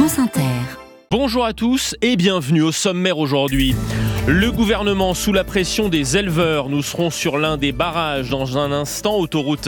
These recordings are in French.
France Inter. Bonjour à tous et bienvenue au sommaire aujourd'hui. Le gouvernement sous la pression des éleveurs. Nous serons sur l'un des barrages dans un instant, autoroute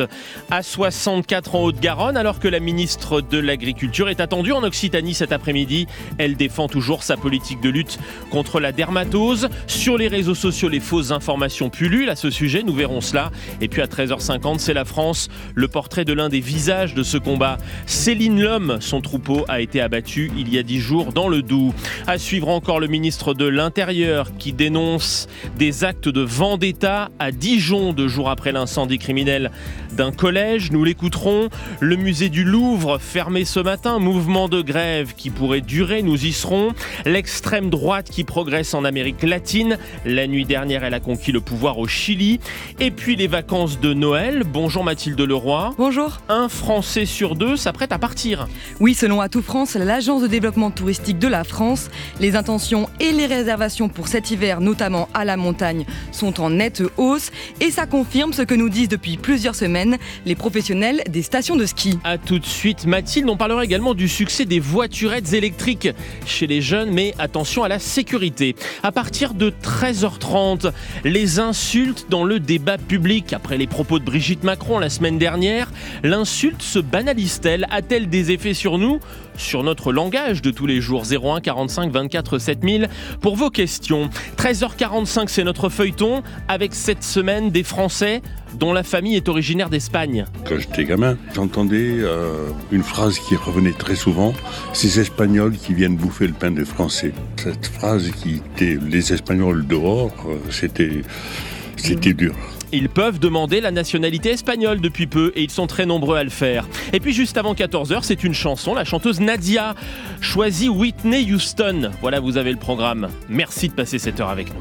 A64 en Haute-Garonne, alors que la ministre de l'Agriculture est attendue en Occitanie cet après-midi. Elle défend toujours sa politique de lutte contre la dermatose. Sur les réseaux sociaux, les fausses informations pullulent à ce sujet, nous verrons cela. Et puis à 13h50, c'est la France, le portrait de l'un des visages de ce combat. Céline Lhomme, son troupeau a été abattu il y a 10 jours dans le Doubs. À suivre encore le ministre de l'Intérieur qui dénonce des actes de vendetta à Dijon 2 jours après l'incendie criminel d'un collège. Nous l'écouterons. Le musée du Louvre fermé ce matin, mouvement de grève qui pourrait durer, nous y serons. L'extrême droite qui progresse en Amérique latine. La nuit dernière, elle a conquis le pouvoir au Chili. Et puis les vacances de Noël. Bonjour Mathilde Leroy. Bonjour. Un Français sur 2 s'apprête à partir. Oui, selon Atout France, l'agence de développement touristique de la France, les intentions et les réservations pour cet hiver, notamment à la montagne, sont en nette hausse. Et ça confirme ce que nous disent depuis plusieurs semaines les professionnels des stations de ski. A tout de suite Mathilde, on parlera également du succès des voiturettes électriques chez les jeunes, mais attention à la sécurité. À partir de 13h30, les insultes dans le débat public. Après les propos de Brigitte Macron la semaine dernière, l'insulte se banalise-t-elle? A-t-elle des effets sur nous, sur notre langage de tous les jours? 01 45 24 7000 pour vos questions. 13h45, c'est notre feuilleton avec cette semaine des Français dont la famille est originaire d'Espagne. Quand j'étais gamin, j'entendais une phrase qui revenait très souvent: ces Espagnols qui viennent bouffer le pain des Français. Cette phrase qui était les Espagnols dehors, c'était dur. Ils peuvent demander la nationalité espagnole depuis peu et ils sont très nombreux à le faire. Et puis juste avant 14h, c'est une chanson. La chanteuse Nadia choisit Whitney Houston. Voilà, vous avez le programme. Merci de passer cette heure avec nous.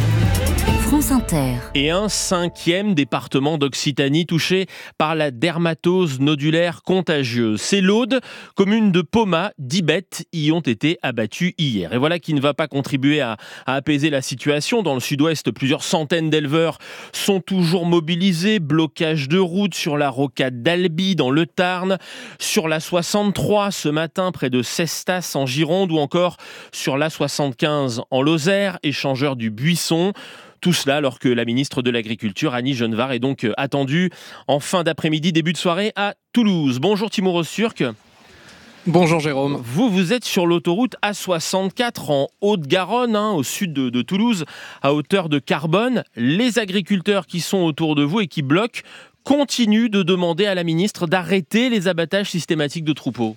France Inter. Et un 5e département d'Occitanie touché par la dermatose nodulaire contagieuse. C'est l'Aude, commune de Pomat. 10 bêtes y ont été abattues hier. Et voilà qui ne va pas contribuer à apaiser la situation. Dans le sud-ouest, plusieurs centaines d'éleveurs sont toujours mobilisés. Blocage de route sur la rocade d'Albi dans le Tarn, sur la 63 ce matin près de Cestas en Gironde, ou encore sur la 75 en Lozère, échangeur du Buisson. Tout cela alors que la ministre de l'Agriculture, Annie Genevard, est donc attendue en fin d'après-midi, début de soirée à Toulouse. Bonjour Timo Rosturk. Bonjour Jérôme. Vous êtes sur l'autoroute A64 en Haute-Garonne, au sud de Toulouse, à hauteur de Carbone. Les agriculteurs qui sont autour de vous et qui bloquent continuent de demander à la ministre d'arrêter les abattages systématiques de troupeaux.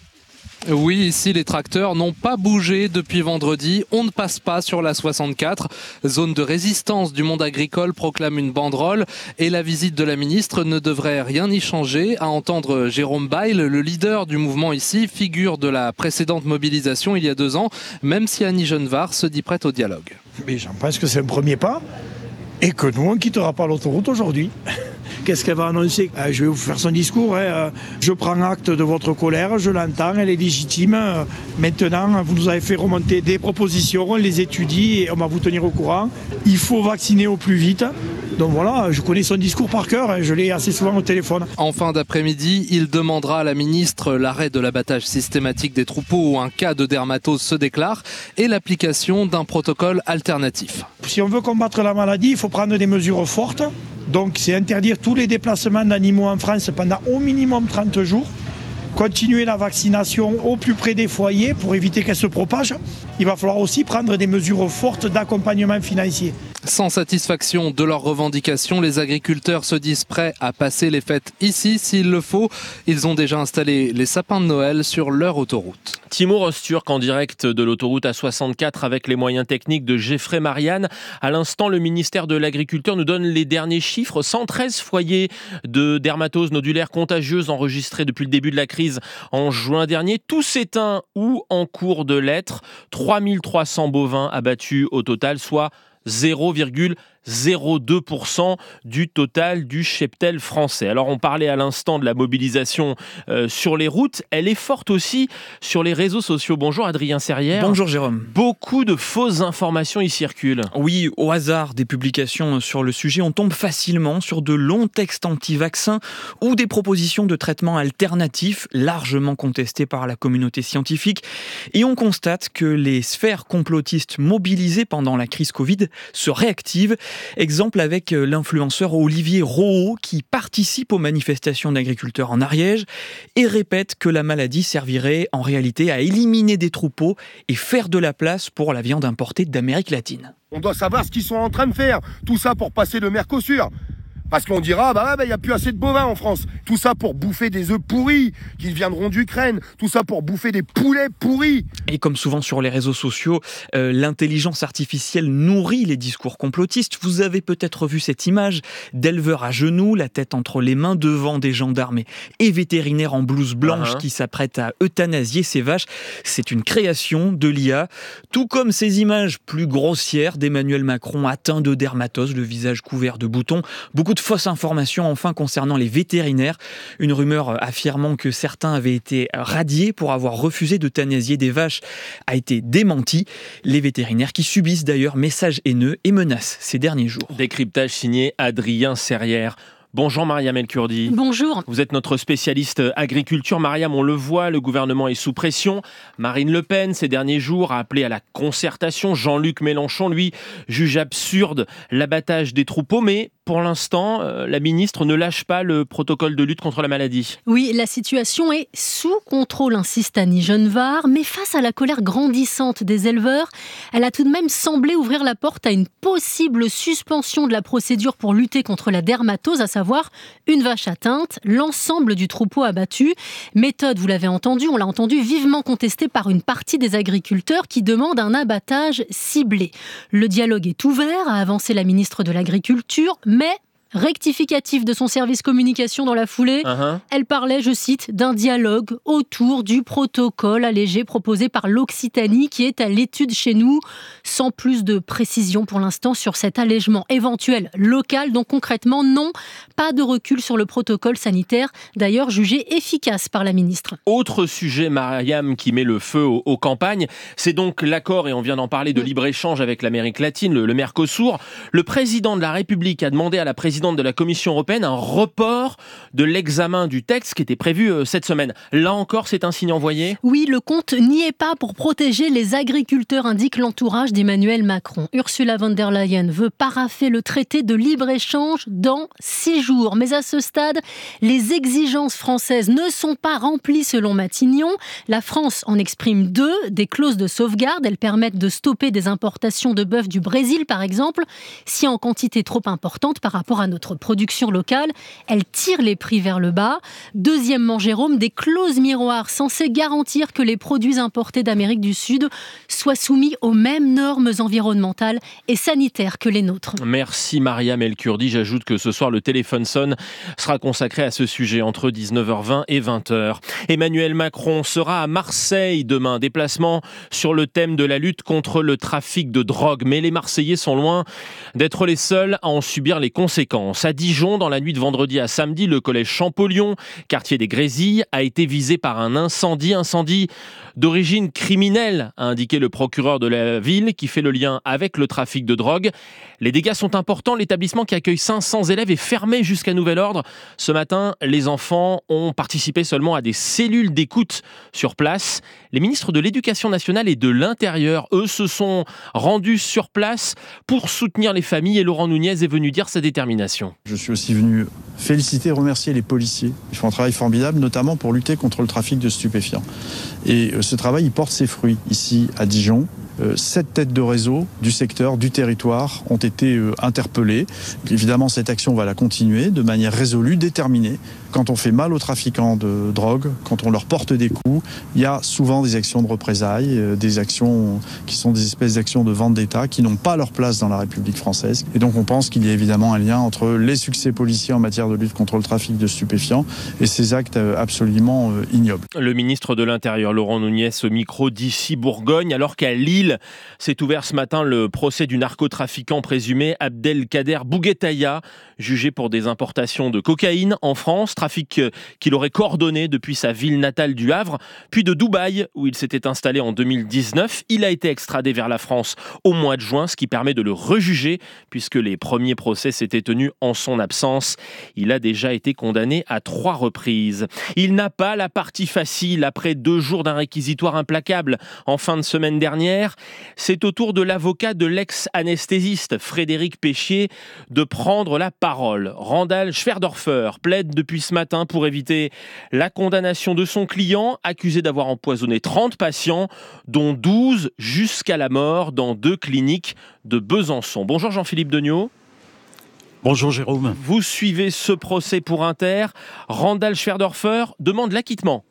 Oui, ici les tracteurs n'ont pas bougé depuis vendredi. On ne passe pas sur la 64. Zone de résistance du monde agricole, proclame une banderole. Et la visite de la ministre ne devrait rien y changer. À entendre Jérôme Bail, le leader du mouvement ici, figure de la précédente mobilisation il y a 2 ans, même si Annie Genevard se dit prête au dialogue. Mais j'en pense que c'est un premier pas et que nous, on ne quittera pas l'autoroute aujourd'hui. Qu'est-ce qu'elle va annoncer? Je vais vous faire son discours. Je prends acte de votre colère, je l'entends, elle est légitime. Maintenant, vous nous avez fait remonter des propositions, on les étudie et on va vous tenir au courant. Il faut vacciner au plus vite. Donc voilà, je connais son discours par cœur, je l'ai assez souvent au téléphone. En fin d'après-midi, il demandera à la ministre l'arrêt de l'abattage systématique des troupeaux où un cas de dermatose se déclare et l'application d'un protocole alternatif. Si on veut combattre la maladie, il faut prendre des mesures fortes. Donc c'est interdire tous les déplacements d'animaux en France pendant au minimum 30 jours. Continuer la vaccination au plus près des foyers pour éviter qu'elle se propage. Il va falloir aussi prendre des mesures fortes d'accompagnement financier. Sans satisfaction de leurs revendications, les agriculteurs se disent prêts à passer les fêtes ici s'il le faut. Ils ont déjà installé les sapins de Noël sur leur autoroute. Timo Rosturk en direct de l'autoroute A64 avec les moyens techniques de Geoffrey Marianne. À l'instant, le ministère de l'Agriculture nous donne les derniers chiffres. 113 foyers de dermatose nodulaire contagieuse enregistrés depuis le début de la crise en juin dernier. Tous éteints ou en cours de l'être. 3300 bovins abattus au total, soit 0,04 0,2% du total du cheptel français. Alors on parlait à l'instant de la mobilisation sur les routes, elle est forte aussi sur les réseaux sociaux. Bonjour Adrien Serrière. Bonjour Jérôme. Beaucoup de fausses informations y circulent. Oui, au hasard des publications sur le sujet, on tombe facilement sur de longs textes anti-vaccins ou des propositions de traitements alternatifs largement contestés par la communauté scientifique. Et on constate que les sphères complotistes mobilisées pendant la crise Covid se réactivent. Exemple avec l'influenceur Olivier Rohaut qui participe aux manifestations d'agriculteurs en Ariège et répète que la maladie servirait en réalité à éliminer des troupeaux et faire de la place pour la viande importée d'Amérique latine. On doit savoir ce qu'ils sont en train de faire. Tout ça pour passer le Mercosur. Parce qu'on dira, il n'y a plus assez de bovins en France. Tout ça pour bouffer des œufs pourris qui viendront d'Ukraine. Tout ça pour bouffer des poulets pourris. Et comme souvent sur les réseaux sociaux, l'intelligence artificielle nourrit les discours complotistes. Vous avez peut-être vu cette image d'éleveurs à genoux, la tête entre les mains, devant des gendarmes et vétérinaires en blouse blanche qui s'apprêtent à euthanasier ces vaches. C'est une création de l'IA. Tout comme ces images plus grossières d'Emmanuel Macron atteint de dermatose, le visage couvert de boutons. Beaucoup de fausses informations enfin concernant les vétérinaires. Une rumeur affirmant que certains avaient été radiés pour avoir refusé d'euthanasier des vaches a été démentie. Les vétérinaires qui subissent d'ailleurs messages haineux et menaces ces derniers jours. Décryptage signé Adrien Serrière. Bonjour Mariam El Kurdi. Bonjour. Vous êtes notre spécialiste agriculture. Mariam, on le voit, le gouvernement est sous pression. Marine Le Pen, ces derniers jours, a appelé à la concertation. Jean-Luc Mélenchon, lui, juge absurde l'abattage des troupeaux. Mais pour l'instant, la ministre ne lâche pas le protocole de lutte contre la maladie. Oui, la situation est sous contrôle, insiste Annie Genevard. Mais face à la colère grandissante des éleveurs, elle a tout de même semblé ouvrir la porte à une possible suspension de la procédure pour lutter contre la dermatose, à savoir une vache atteinte, l'ensemble du troupeau abattu. Méthode, vous l'avez entendu, on l'a entendu, vivement contestée par une partie des agriculteurs qui demandent un abattage ciblé. Le dialogue est ouvert, a avancé la ministre de l'Agriculture, mais rectificatif de son service communication dans la foulée. Elle parlait, je cite, d'un dialogue autour du protocole allégé proposé par l'Occitanie qui est à l'étude chez nous, sans plus de précision pour l'instant sur cet allègement éventuel local. Donc concrètement, non, pas de recul sur le protocole sanitaire, d'ailleurs jugé efficace par la ministre. Autre sujet, Mariam, qui met le feu aux campagnes, c'est donc l'accord, et on vient d'en parler, de libre-échange avec l'Amérique latine, le Mercosur. Le président de la République a demandé à la présidente de la Commission européenne un report de l'examen du texte qui était prévu cette semaine. Là encore, c'est un signe envoyé ? Oui, le compte n'y est pas pour protéger les agriculteurs, indique l'entourage d'Emmanuel Macron. Ursula von der Leyen veut paraffer le traité de libre-échange dans 6 jours. Mais à ce stade, les exigences françaises ne sont pas remplies selon Matignon. La France en exprime 2, des clauses de sauvegarde. Elles permettent de stopper des importations de bœuf du Brésil, par exemple, si en quantité trop importante par rapport à notre production locale, elle tire les prix vers le bas. Deuxièmement, Jérôme, des clauses miroirs censées garantir que les produits importés d'Amérique du Sud soient soumis aux mêmes normes environnementales et sanitaires que les nôtres. Merci Mariam El Kurdi. J'ajoute que ce soir, le téléphone sonne sera consacré à ce sujet entre 19h20 et 20h. Emmanuel Macron sera à Marseille demain. Déplacement sur le thème de la lutte contre le trafic de drogue. Mais les Marseillais sont loin d'être les seuls à en subir les conséquences. À Dijon, dans la nuit de vendredi à samedi, le collège Champollion, quartier des Grésilles, a été visé par un incendie d'origine criminelle, a indiqué le procureur de la ville qui fait le lien avec le trafic de drogue. Les dégâts sont importants. L'établissement qui accueille 500 élèves est fermé jusqu'à nouvel ordre. Ce matin, les enfants ont participé seulement à des cellules d'écoute sur place. Les ministres de l'Éducation nationale et de l'Intérieur, eux, se sont rendus sur place pour soutenir les familles et Laurent Nunez est venu dire sa détermination. Je suis aussi venu féliciter et remercier les policiers. Ils font un travail formidable, notamment pour lutter contre le trafic de stupéfiants. Et ce travail, il porte ses fruits ici à Dijon. 7 têtes de réseau du secteur, du territoire ont été interpellées. Évidemment, cette action va la continuer de manière résolue, déterminée. Quand on fait mal aux trafiquants de drogue, quand on leur porte des coups, il y a souvent des actions de représailles, des actions qui sont des espèces d'actions de vendetta qui n'ont pas leur place dans la République française. Et donc on pense qu'il y a évidemment un lien entre les succès policiers en matière de lutte contre le trafic de stupéfiants et ces actes absolument ignobles. Le ministre de l'Intérieur, Laurent Nunez, au micro d'ici Bourgogne, alors qu'à Lille, Lille s'est ouvert ce matin le procès du narcotrafiquant présumé Abdelkader Bouguetaïa, jugé pour des importations de cocaïne en France, trafic qu'il aurait coordonné depuis sa ville natale du Havre, puis de Dubaï où il s'était installé en 2019. Il a été extradé vers la France au mois de juin, ce qui permet de le rejuger puisque les premiers procès s'étaient tenus en son absence. Il a déjà été condamné à 3 reprises. Il n'a pas la partie facile après 2 jours d'un réquisitoire implacable en fin de semaine dernière. C'est au tour de l'avocat de l'ex-anesthésiste Frédéric Péchier de prendre la parole. Randall Schwerdorfer plaide depuis ce matin pour éviter la condamnation de son client, accusé d'avoir empoisonné 30 patients, dont 12 jusqu'à la mort dans 2 cliniques de Besançon. Bonjour Jean-Philippe Degnaud. Bonjour Jérôme. Vous suivez ce procès pour Inter. Randall Schwerdorfer demande l'acquittement.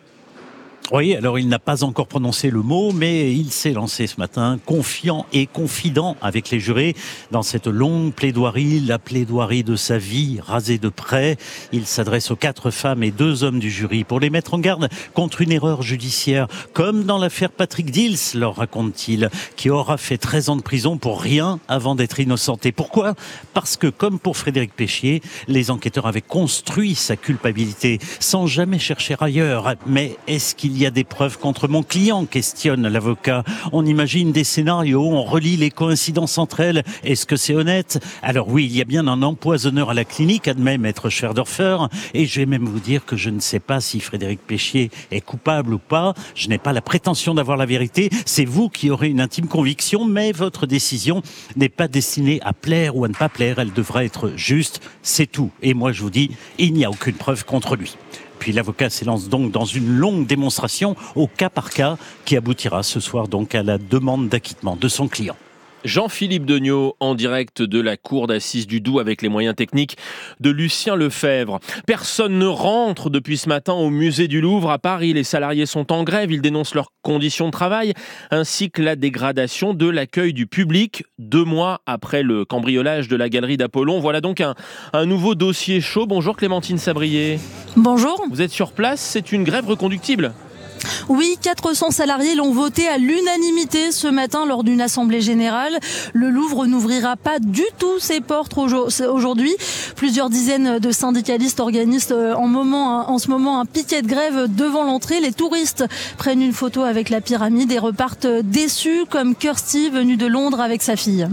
Oui, alors il n'a pas encore prononcé le mot, mais il s'est lancé ce matin, confiant et confident avec les jurés dans cette longue plaidoirie, la plaidoirie de sa vie, rasée de près. Il s'adresse aux 4 femmes et 2 hommes du jury pour les mettre en garde contre une erreur judiciaire, comme dans l'affaire Patrick Dils, leur raconte-t-il, qui aura fait 13 ans de prison pour rien avant d'être innocenté. Pourquoi ? Parce que, comme pour Frédéric Péchier, les enquêteurs avaient construit sa culpabilité sans jamais chercher ailleurs. Mais est-ce qu'il y a des preuves contre mon client, questionne l'avocat. On imagine des scénarios, on relie les coïncidences entre elles. Est-ce que c'est honnête ? Alors oui, il y a bien un empoisonneur à la clinique, admet maître Schwerdorfer, et je vais même vous dire que je ne sais pas si Frédéric Péchier est coupable ou pas. Je n'ai pas la prétention d'avoir la vérité. C'est vous qui aurez une intime conviction, mais votre décision n'est pas destinée à plaire ou à ne pas plaire. Elle devra être juste, c'est tout. Et moi, je vous dis, il n'y a aucune preuve contre lui. Puis l'avocat s'élance donc dans une longue démonstration au cas par cas qui aboutira ce soir donc à la demande d'acquittement de son client. Jean-Philippe Degnaud en direct de la cour d'assises du Doubs avec les moyens techniques de Lucien Lefebvre. Personne ne rentre depuis ce matin au musée du Louvre à Paris. Les salariés sont en grève, ils dénoncent leurs conditions de travail ainsi que la dégradation de l'accueil du public 2 mois après le cambriolage de la galerie d'Apollon. Voilà donc un nouveau dossier chaud. Bonjour Clémentine Sabrier. Bonjour. Vous êtes sur place, c'est une grève reconductible. Oui, 400 salariés l'ont voté à l'unanimité ce matin lors d'une assemblée générale. Le Louvre n'ouvrira pas du tout ses portes aujourd'hui. Plusieurs dizaines de syndicalistes organisent en ce moment un piquet de grève devant l'entrée. Les touristes prennent une photo avec la pyramide et repartent déçus, comme Kirsty venue de Londres avec sa fille.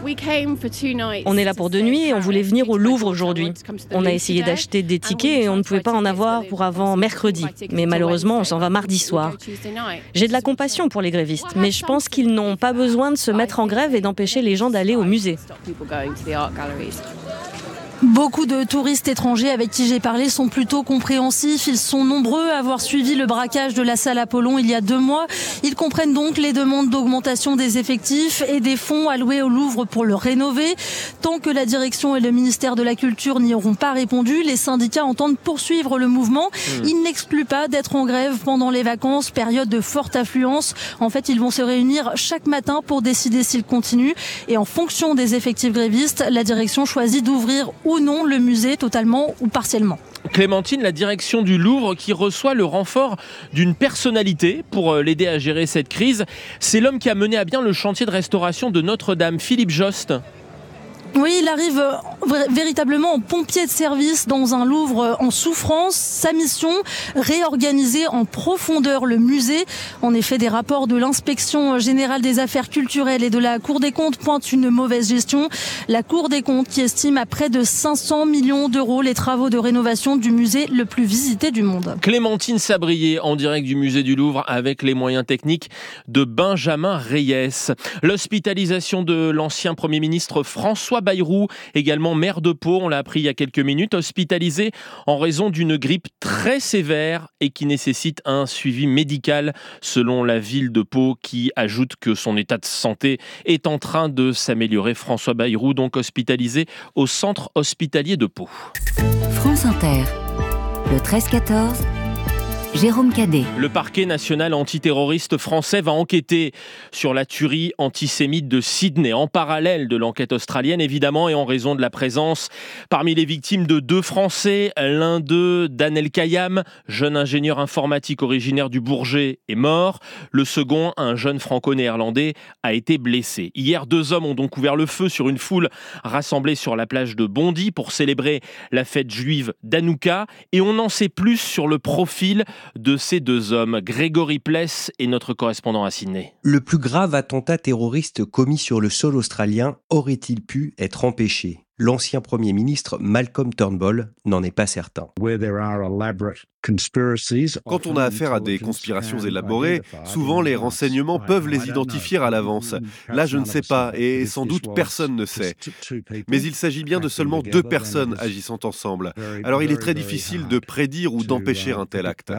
On est là pour 2 nuits et on voulait venir au Louvre aujourd'hui. On a essayé d'acheter des tickets et on ne pouvait pas en avoir pour avant mercredi. Mais malheureusement, on s'en va mardi soir. J'ai de la compassion pour les grévistes, mais je pense qu'ils n'ont pas besoin de se mettre en grève et d'empêcher les gens d'aller au musée. Beaucoup de touristes étrangers avec qui j'ai parlé sont plutôt compréhensifs. Ils sont nombreux à avoir suivi le braquage de la salle Apollon il y a 2 mois. Ils comprennent donc les demandes d'augmentation des effectifs et des fonds alloués au Louvre pour le rénover. Tant que la direction et le ministère de la Culture n'y auront pas répondu, les syndicats entendent poursuivre le mouvement. Ils n'excluent pas d'être en grève pendant les vacances, période de forte affluence. En fait, ils vont se réunir chaque matin pour décider s'ils continuent. Et en fonction des effectifs grévistes, la direction choisit d'ouvrir ou non le musée totalement ou partiellement. Clémentine, la direction du Louvre qui reçoit le renfort d'une personnalité pour l'aider à gérer cette crise, c'est l'homme qui a mené à bien le chantier de restauration de Notre-Dame, Philippe Jost. Oui, il arrive véritablement en pompier de service dans un Louvre en souffrance. Sa mission, réorganiser en profondeur le musée. En effet, des rapports de l'Inspection générale des affaires culturelles et de la Cour des comptes pointent une mauvaise gestion. La Cour des comptes qui estime à près de 500 millions d'euros les travaux de rénovation du musée le plus visité du monde. Clémentine Sabrier en direct du musée du Louvre avec les moyens techniques de Benjamin Reyes. L'hospitalisation de l'ancien Premier ministre François Bayrou, également maire de Pau, on l'a appris il y a quelques minutes, hospitalisé en raison d'une grippe très sévère et qui nécessite un suivi médical selon la ville de Pau qui ajoute que son état de santé est en train de s'améliorer. François Bayrou donc hospitalisé au centre hospitalier de Pau. France Inter, le 13-14, Jérôme Cadet. Le parquet national antiterroriste français va enquêter sur la tuerie antisémite de Sydney, en parallèle de l'enquête australienne évidemment, et en raison de la présence parmi les victimes de 2 Français. L'un d'eux, Dan El Kayam, jeune ingénieur informatique originaire du Bourget, est mort. Le second, un jeune franco-néerlandais, a été blessé. Hier, 2 hommes ont donc ouvert le feu sur une foule rassemblée sur la plage de Bondy pour célébrer la fête juive d'Hanouka, et on en sait plus sur le profil de ces 2 hommes. Grégory Pless est notre correspondant à Sydney. Le plus grave attentat terroriste commis sur le sol australien aurait-il pu être empêché ? L'ancien Premier ministre Malcolm Turnbull n'en est pas certain. Quand on a affaire à des conspirations élaborées, souvent les renseignements peuvent les identifier à l'avance. Là, je ne sais pas, et sans doute personne ne sait. Mais il s'agit bien de seulement 2 personnes agissant ensemble. Alors il est très difficile de prédire ou d'empêcher un tel acte.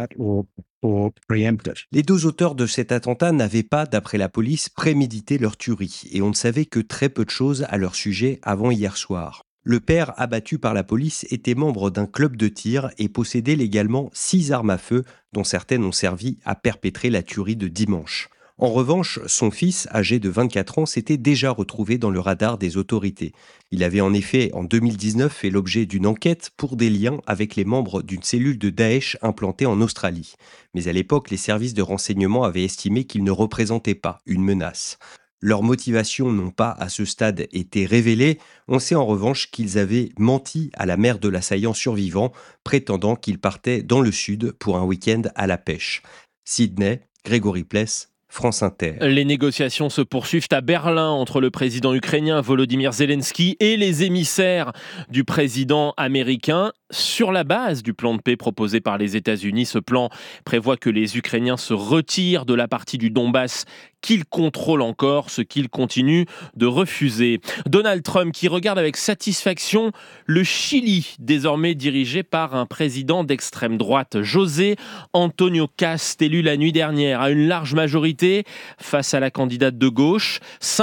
Les 2 auteurs de cet attentat n'avaient pas, d'après la police, prémédité leur tuerie, et on ne savait que très peu de choses à leur sujet avant hier soir. Le père abattu par la police était membre d'un club de tir et possédait légalement 6 armes à feu, dont certaines ont servi à perpétrer la tuerie de dimanche. En revanche, son fils, âgé de 24 ans, s'était déjà retrouvé dans le radar des autorités. Il avait en effet, en 2019, fait l'objet d'une enquête pour des liens avec les membres d'une cellule de Daesh implantée en Australie. Mais à l'époque, les services de renseignement avaient estimé qu'il ne représentait pas une menace. Leurs motivations n'ont pas, à ce stade, été révélées. On sait en revanche qu'ils avaient menti à la mère de l'assaillant survivant, prétendant qu'il partait dans le sud pour un week-end à la pêche. Sydney, Grégory Pless, France Inter. Les négociations se poursuivent à Berlin entre le président ukrainien Volodymyr Zelensky et les émissaires du président américain. Sur la base du plan de paix proposé par les États-Unis, ce plan prévoit que les Ukrainiens se retirent de la partie du Donbass qu'ils contrôlent encore, ce qu'ils continuent de refuser. Donald Trump qui regarde avec satisfaction le Chili, désormais dirigé par un président d'extrême droite, José Antonio Cast, élu la nuit dernière à une large majorité face à la candidate de gauche.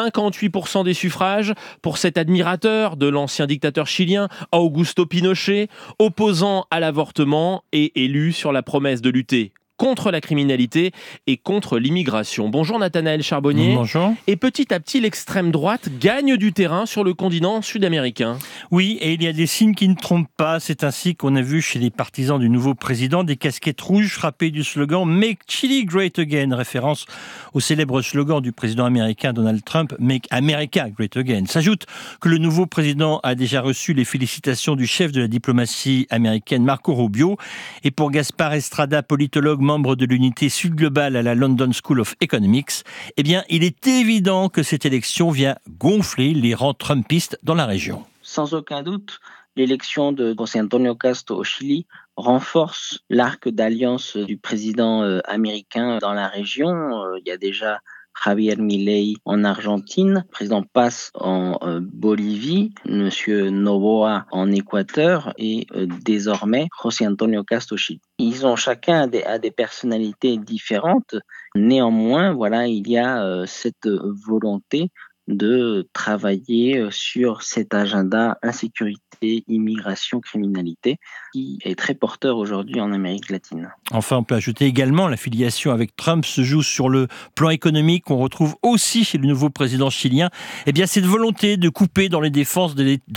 58% des suffrages pour cet admirateur de l'ancien dictateur chilien, Augusto Pinochet, opposant à l'avortement et élu sur la promesse de lutter contre la criminalité et contre l'immigration. Bonjour Nathanaël Charbonnier. Bonjour. Et petit à petit, l'extrême droite gagne du terrain sur le continent sud-américain. Oui, et il y a des signes qui ne trompent pas. C'est ainsi qu'on a vu chez les partisans du nouveau président des casquettes rouges frappées du slogan « Make Chile Great Again », référence au célèbre slogan du président américain Donald Trump « Make America Great Again ». S'ajoute que le nouveau président a déjà reçu les félicitations du chef de la diplomatie américaine Marco Rubio. Et pour Gaspard Estrada, politologue, membre de l'unité Sud Global à la London School of Economics, eh bien, il est évident que cette élection vient gonfler les rangs trumpistes dans la région. Sans aucun doute, l'élection de José Antonio Cast au Chili renforce l'arc d'alliance du président américain dans la région. Il y a déjà Javier Milei en Argentine, le président Paz en Bolivie, Monsieur Noboa en Équateur et désormais José Antonio Cast au Chili. Ils ont chacun des personnalités différentes. Néanmoins, voilà, il y a cette volonté de travailler sur cet agenda insécurité, immigration, criminalité, qui est très porteur aujourd'hui en Amérique latine. Enfin, on peut ajouter également l'affiliation avec Trump se joue sur le plan économique qu'on retrouve aussi chez le nouveau président chilien. Eh bien, cette volonté de couper dans les dépenses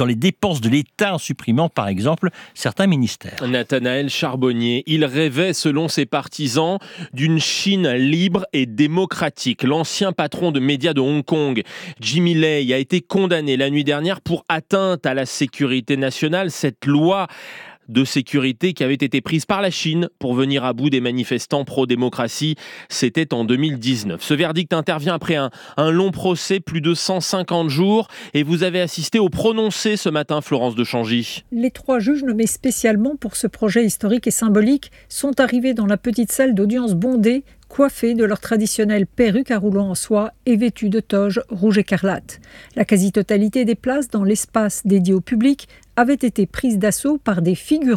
de l'État en supprimant, par exemple, certains ministères. Nathanaël Charbonnier, il rêvait, selon ses partisans, d'une Chine libre et démocratique. L'ancien patron de médias de Hong Kong, Jimmy Lai, a été condamné la nuit dernière pour atteinte à la sécurité nationale. Cette loi de sécurité qui avait été prise par la Chine pour venir à bout des manifestants pro-démocratie, c'était en 2019. Ce verdict intervient après un long procès, plus de 150 jours, et vous avez assisté au prononcé ce matin, Florence de Changy. Les 3 juges nommés spécialement pour ce projet historique et symbolique sont arrivés dans la petite salle d'audience bondée, coiffés de leur traditionnelle perruque à rouleau en soie et vêtus de toge rouge écarlate. La quasi-totalité des places dans l'espace dédié au public avait été prise d'assaut par des figurants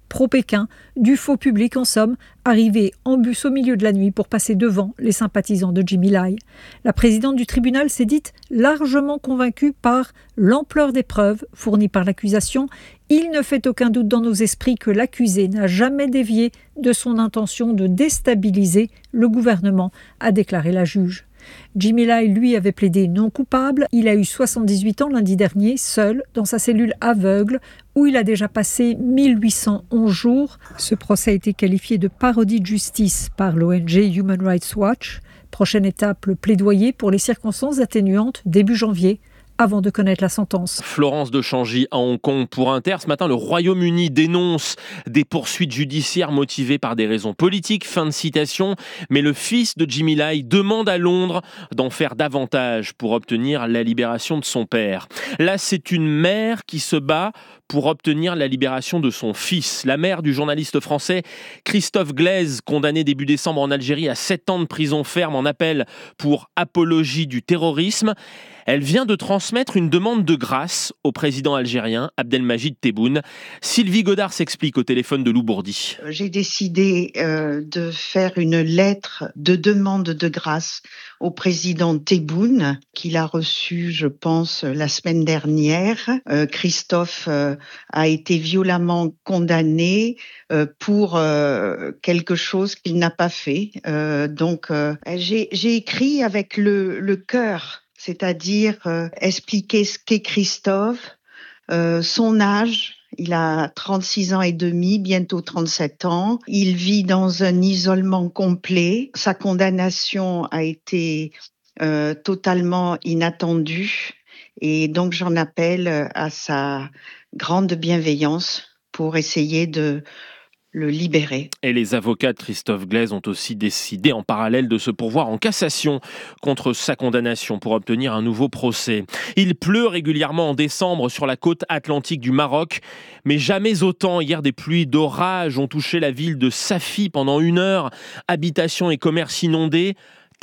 pro-Pékin, du faux public en somme, arrivé en bus au milieu de la nuit pour passer devant les sympathisants de Jimmy Lai. La présidente du tribunal s'est dite largement convaincue par l'ampleur des preuves fournies par l'accusation. Il ne fait aucun doute dans nos esprits que l'accusé n'a jamais dévié de son intention de déstabiliser le gouvernement, a déclaré la juge. Jimmy Lai, lui, avait plaidé non coupable. Il a eu 78 ans lundi dernier, seul, dans sa cellule aveugle, où il a déjà passé 1811 jours. Ce procès a été qualifié de parodie de justice par l'ONG Human Rights Watch. Prochaine étape, le plaidoyer pour les circonstances atténuantes début janvier, avant de connaître la sentence. Florence de Changy à Hong Kong pour Inter. Ce matin, le Royaume-Uni dénonce des poursuites judiciaires motivées par des raisons politiques. Fin de citation. Mais le fils de Jimmy Lai demande à Londres d'en faire davantage pour obtenir la libération de son père. Là, c'est une mère qui se bat pour obtenir la libération de son fils. La mère du journaliste français Christophe Glaise, condamné début décembre en Algérie à 7 ans de prison ferme en appel pour apologie du terrorisme. Elle vient de transmettre une demande de grâce au président algérien Abdelmajid Tebboune. Sylvie Godard s'explique au téléphone de Lou Bourdi. J'ai décidé de faire une lettre de demande de grâce au président Tebboune, qu'il a reçu, je pense, la semaine dernière. Christophe a été violemment condamné pour quelque chose qu'il n'a pas fait. Donc, j'ai écrit avec le cœur, c'est-à-dire expliquer ce qu'est Christophe, son âge. Il a 36 ans et demi, bientôt 37 ans. Il vit dans un isolement complet. Sa condamnation a été totalement inattendue. Et donc, j'en appelle à sa grande bienveillance pour essayer de le libérer. Et les avocats de Christophe Glaise ont aussi décidé en parallèle de se pourvoir en cassation contre sa condamnation pour obtenir un nouveau procès. Il pleut régulièrement en décembre sur la côte atlantique du Maroc, mais jamais autant. Hier, des pluies d'orage ont touché la ville de Safi pendant 1 heure. Habitations et commerces inondés.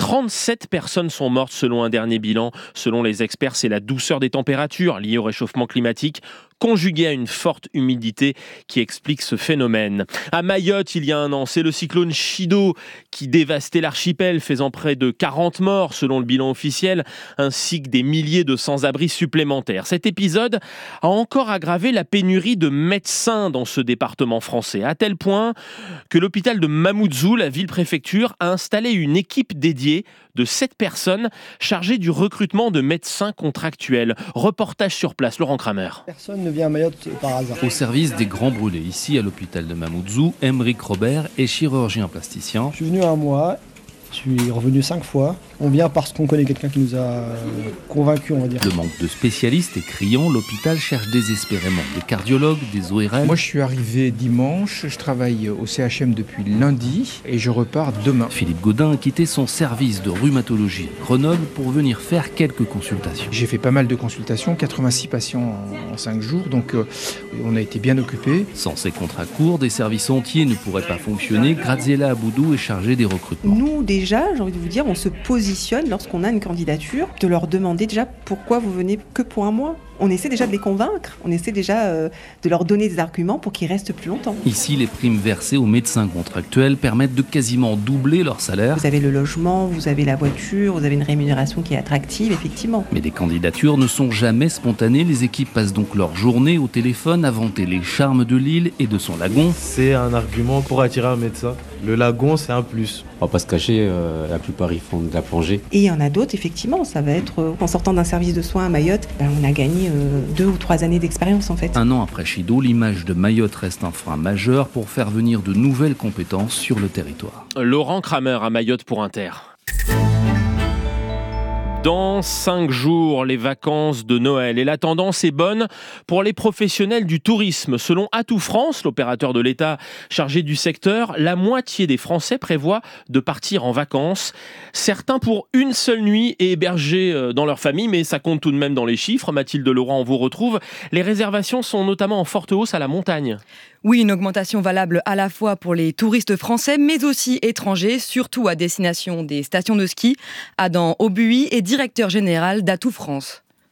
37 personnes sont mortes selon un dernier bilan. Selon les experts, c'est la douceur des températures liées au réchauffement climatique, conjuguée à une forte humidité qui explique ce phénomène. À Mayotte, il y a 1 an, c'est le cyclone Chido qui dévastait l'archipel, faisant près de 40 morts selon le bilan officiel, ainsi que des milliers de sans-abri supplémentaires. Cet épisode a encore aggravé la pénurie de médecins dans ce département français, à tel point que l'hôpital de Mamoudzou, la ville-préfecture, a installé une équipe dédiée de 7 personnes chargées du recrutement de médecins contractuels. Reportage sur place, Laurent Kramer. Personne ne vient à Mayotte par hasard. Au service des grands brûlés, ici à l'hôpital de Mamoudzou, Aymeric Robert est chirurgien plasticien. Je suis venu 1 mois, je suis revenu 5 fois. On vient parce qu'on connaît quelqu'un qui nous a convaincus, on va dire. Le manque de spécialistes est criant, l'hôpital cherche désespérément des cardiologues, des ORL. Moi je suis arrivé dimanche, je travaille au CHM depuis lundi et je repars demain. Philippe Gaudin a quitté son service de rhumatologie à Grenoble pour venir faire quelques consultations. J'ai fait pas mal de consultations, 86 patients en 5 jours, donc on a été bien occupés. Sans ces contrats courts, des services entiers ne pourraient pas fonctionner. Graziella Aboudou est chargée des recrutements. Nous déjà, j'ai envie de vous dire, on se positionne lorsqu'on a une candidature, de leur demander déjà pourquoi vous venez que pour 1 mois. On essaie déjà de les convaincre, on essaie déjà de leur donner des arguments pour qu'ils restent plus longtemps. Ici, les primes versées aux médecins contractuels permettent de quasiment doubler leur salaire. Vous avez le logement, vous avez la voiture, vous avez une rémunération qui est attractive, effectivement. Mais les candidatures ne sont jamais spontanées. Les équipes passent donc leur journée au téléphone à vanter les charmes de l'île et de son lagon. C'est un argument pour attirer un médecin. Le lagon, c'est un plus. On va pas se cacher, la plupart ils font de la plongée. Et il y en a d'autres, effectivement, ça va être en sortant d'un service de soins à Mayotte, on a gagné 2 ou 3 années d'expérience en fait. 1 an après Chido, l'image de Mayotte reste un frein majeur pour faire venir de nouvelles compétences sur le territoire. Laurent Kramer à Mayotte pour Inter. Dans 5 jours, les vacances de Noël. Et la tendance est bonne pour les professionnels du tourisme. Selon Atout France, l'opérateur de l'État chargé du secteur, la moitié des Français prévoient de partir en vacances. Certains pour une seule nuit et hébergés dans leur famille, mais ça compte tout de même dans les chiffres. Mathilde Leroy, on vous retrouve. Les réservations sont notamment en forte hausse à la montagne. Oui, une augmentation valable à la fois pour les touristes français, mais aussi étrangers, surtout à destination des stations de ski. Adam Aubuy est directeur général d'Atout France.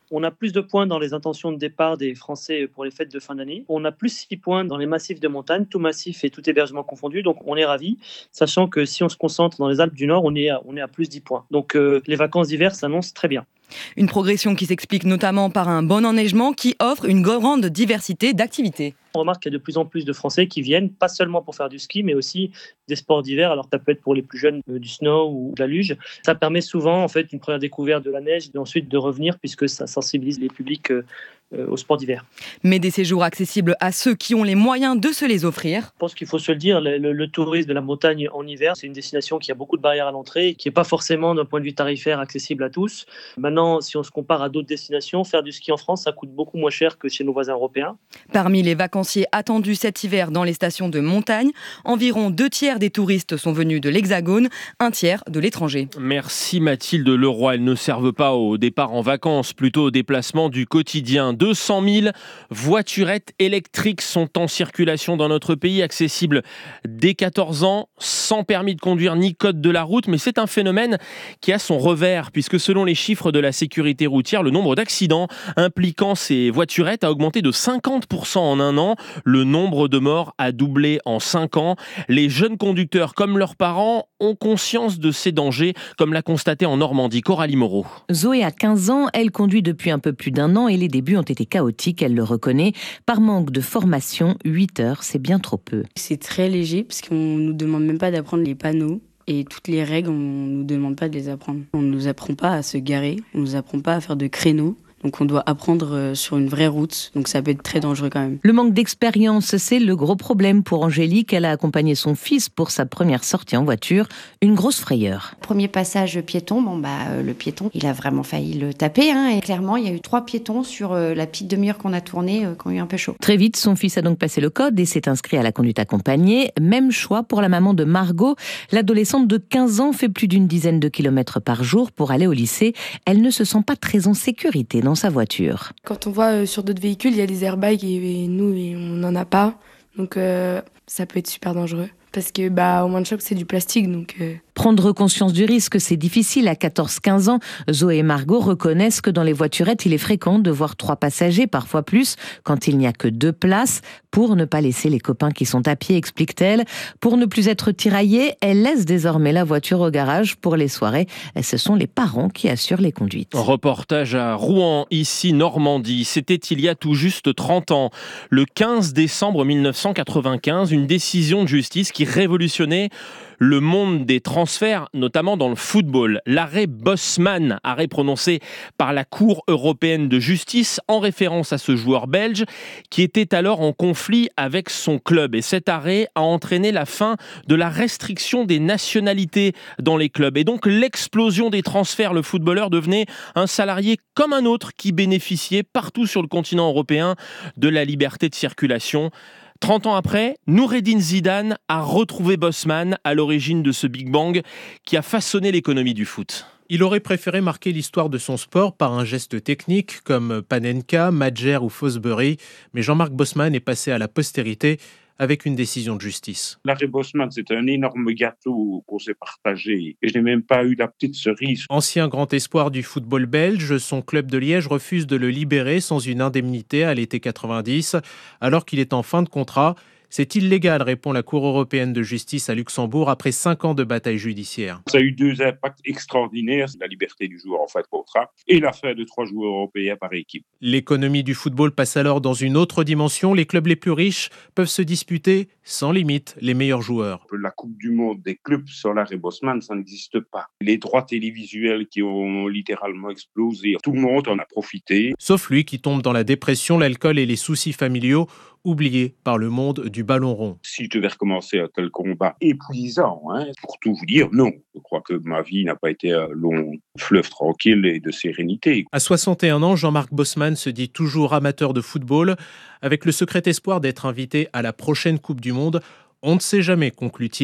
On a plus de points dans les intentions de départ des Français pour les fêtes de fin d'année. On a plus 6 points dans les massifs de montagne, tout massif et tout hébergement confondu. Donc on est ravis, sachant que si on se concentre dans les Alpes du Nord, on est à plus 10 points. Donc les vacances d'hiver s'annoncent très bien. Une progression qui s'explique notamment par un bon enneigement qui offre une grande diversité d'activités. On remarque qu'il y a de plus en plus de Français qui viennent, pas seulement pour faire du ski, mais aussi des sports d'hiver. Alors ça peut être pour les plus jeunes du snow ou de la luge. Ça permet souvent en fait une première découverte de la neige et ensuite de revenir puisque ça sensibilise les publics au sport d'hiver. Mais des séjours accessibles à ceux qui ont les moyens de se les offrir. Je pense qu'il faut se le dire, le tourisme de la montagne en hiver, c'est une destination qui a beaucoup de barrières à l'entrée, qui n'est pas forcément d'un point de vue tarifaire accessible à tous. Maintenant, si on se compare à d'autres destinations, faire du ski en France, ça coûte beaucoup moins cher que chez nos voisins européens. Parmi les vacanciers attendus cet hiver dans les stations de montagne, environ 2/3 des touristes sont venus de l'Hexagone, 1/3 de l'étranger. Merci Mathilde Leroy. Elles ne servent pas au départ en vacances, plutôt au déplacement du quotidien. 200 000 voiturettes électriques sont en circulation dans notre pays, accessibles dès 14 ans, sans permis de conduire ni code de la route. Mais c'est un phénomène qui a son revers, puisque selon les chiffres de la sécurité routière, le nombre d'accidents impliquant ces voiturettes a augmenté de 50% en un an. Le nombre de morts a doublé en 5 ans. Les jeunes conducteurs, comme leurs parents, ont conscience de ces dangers, comme l'a constaté en Normandie Coralie Moreau. Zoé a 15 ans, elle conduit depuis un peu plus d'1 an et les débuts ont été chaotiques, elle le reconnaît. Par manque de formation, 8 heures, c'est bien trop peu. C'est très léger parce qu'on ne nous demande même pas d'apprendre les panneaux. Et toutes les règles, on ne nous demande pas de les apprendre. On ne nous apprend pas à se garer, on ne nous apprend pas à faire de créneaux. Donc on doit apprendre sur une vraie route, donc ça peut être très dangereux quand même. Le manque d'expérience, c'est le gros problème pour Angélique. Elle a accompagné son fils pour sa première sortie en voiture, une grosse frayeur. Premier passage piéton, le piéton, il a vraiment failli le taper. Et clairement, il y a eu 3 piétons sur la petite demi-heure qu'on a tournée, qui ont eu un peu chaud. Très vite, son fils a donc passé le code et s'est inscrit à la conduite accompagnée. Même choix pour la maman de Margot. L'adolescente de 15 ans fait plus d'une dizaine de kilomètres par jour pour aller au lycée. Elle ne se sent pas très en sécurité dans sa voiture. Quand on voit sur d'autres véhicules, il y a des airbags et nous, on n'en a pas. Donc ça peut être super dangereux. Parce que au moins de choc, c'est du plastique. Donc Prendre conscience du risque, c'est difficile. À 14-15 ans, Zoé et Margot reconnaissent que dans les voiturettes, il est fréquent de voir 3 passagers, parfois plus, quand il n'y a que 2 places. Pour ne pas laisser les copains qui sont à pied, explique-t-elle. Pour ne plus être tiraillée, elle laisse désormais la voiture au garage pour les soirées. Ce sont les parents qui assurent les conduites. Reportage à Rouen, ici Normandie. C'était il y a tout juste 30 ans. Le 15 décembre 1995, une décision de justice qui révolutionnait le monde des transferts, notamment dans le football. L'arrêt Bosman, arrêt prononcé par la Cour européenne de justice en référence à ce joueur belge qui était alors en conflit avec son club. Et cet arrêt a entraîné la fin de la restriction des nationalités dans les clubs. Et donc l'explosion des transferts, le footballeur devenait un salarié comme un autre qui bénéficiait partout sur le continent européen de la liberté de circulation. 30 ans après, Noureddine Zidane a retrouvé Bosman à l'origine de ce Big Bang qui a façonné l'économie du foot. Il aurait préféré marquer l'histoire de son sport par un geste technique comme Panenka, Madjer ou Fosbury, mais Jean-Marc Bosman est passé à la postérité avec une décision de justice. L'arrêt Bosman, c'est un énorme gâteau qu'on s'est partagé et je n'ai même pas eu la petite cerise. Ancien grand espoir du football belge, son club de Liège refuse de le libérer sans une indemnité à l'été 90, alors qu'il est en fin de contrat. C'est illégal, répond la Cour européenne de justice à Luxembourg après 5 ans de bataille judiciaire. Ça a eu 2 impacts extraordinaires, la liberté du joueur en fin de contrat et la fin de 3 joueurs européens par équipe. L'économie du football passe alors dans une autre dimension. Les clubs les plus riches peuvent se disputer sans limite les meilleurs joueurs. La Coupe du Monde des clubs sur l'arrêt Bosman, ça n'existe pas. Les droits télévisuels qui ont littéralement explosé, tout le monde en a profité. Sauf lui qui tombe dans la dépression, l'alcool et les soucis familiaux, oublié par le monde du ballon rond. Si je devais recommencer un tel combat épuisant, pour tout vous dire, non. Je crois que ma vie n'a pas été un long fleuve tranquille et de sérénité. À 61 ans, Jean-Marc Bosman se dit toujours amateur de football, avec le secret espoir d'être invité à la prochaine Coupe du Monde. On ne sait jamais, conclut-il,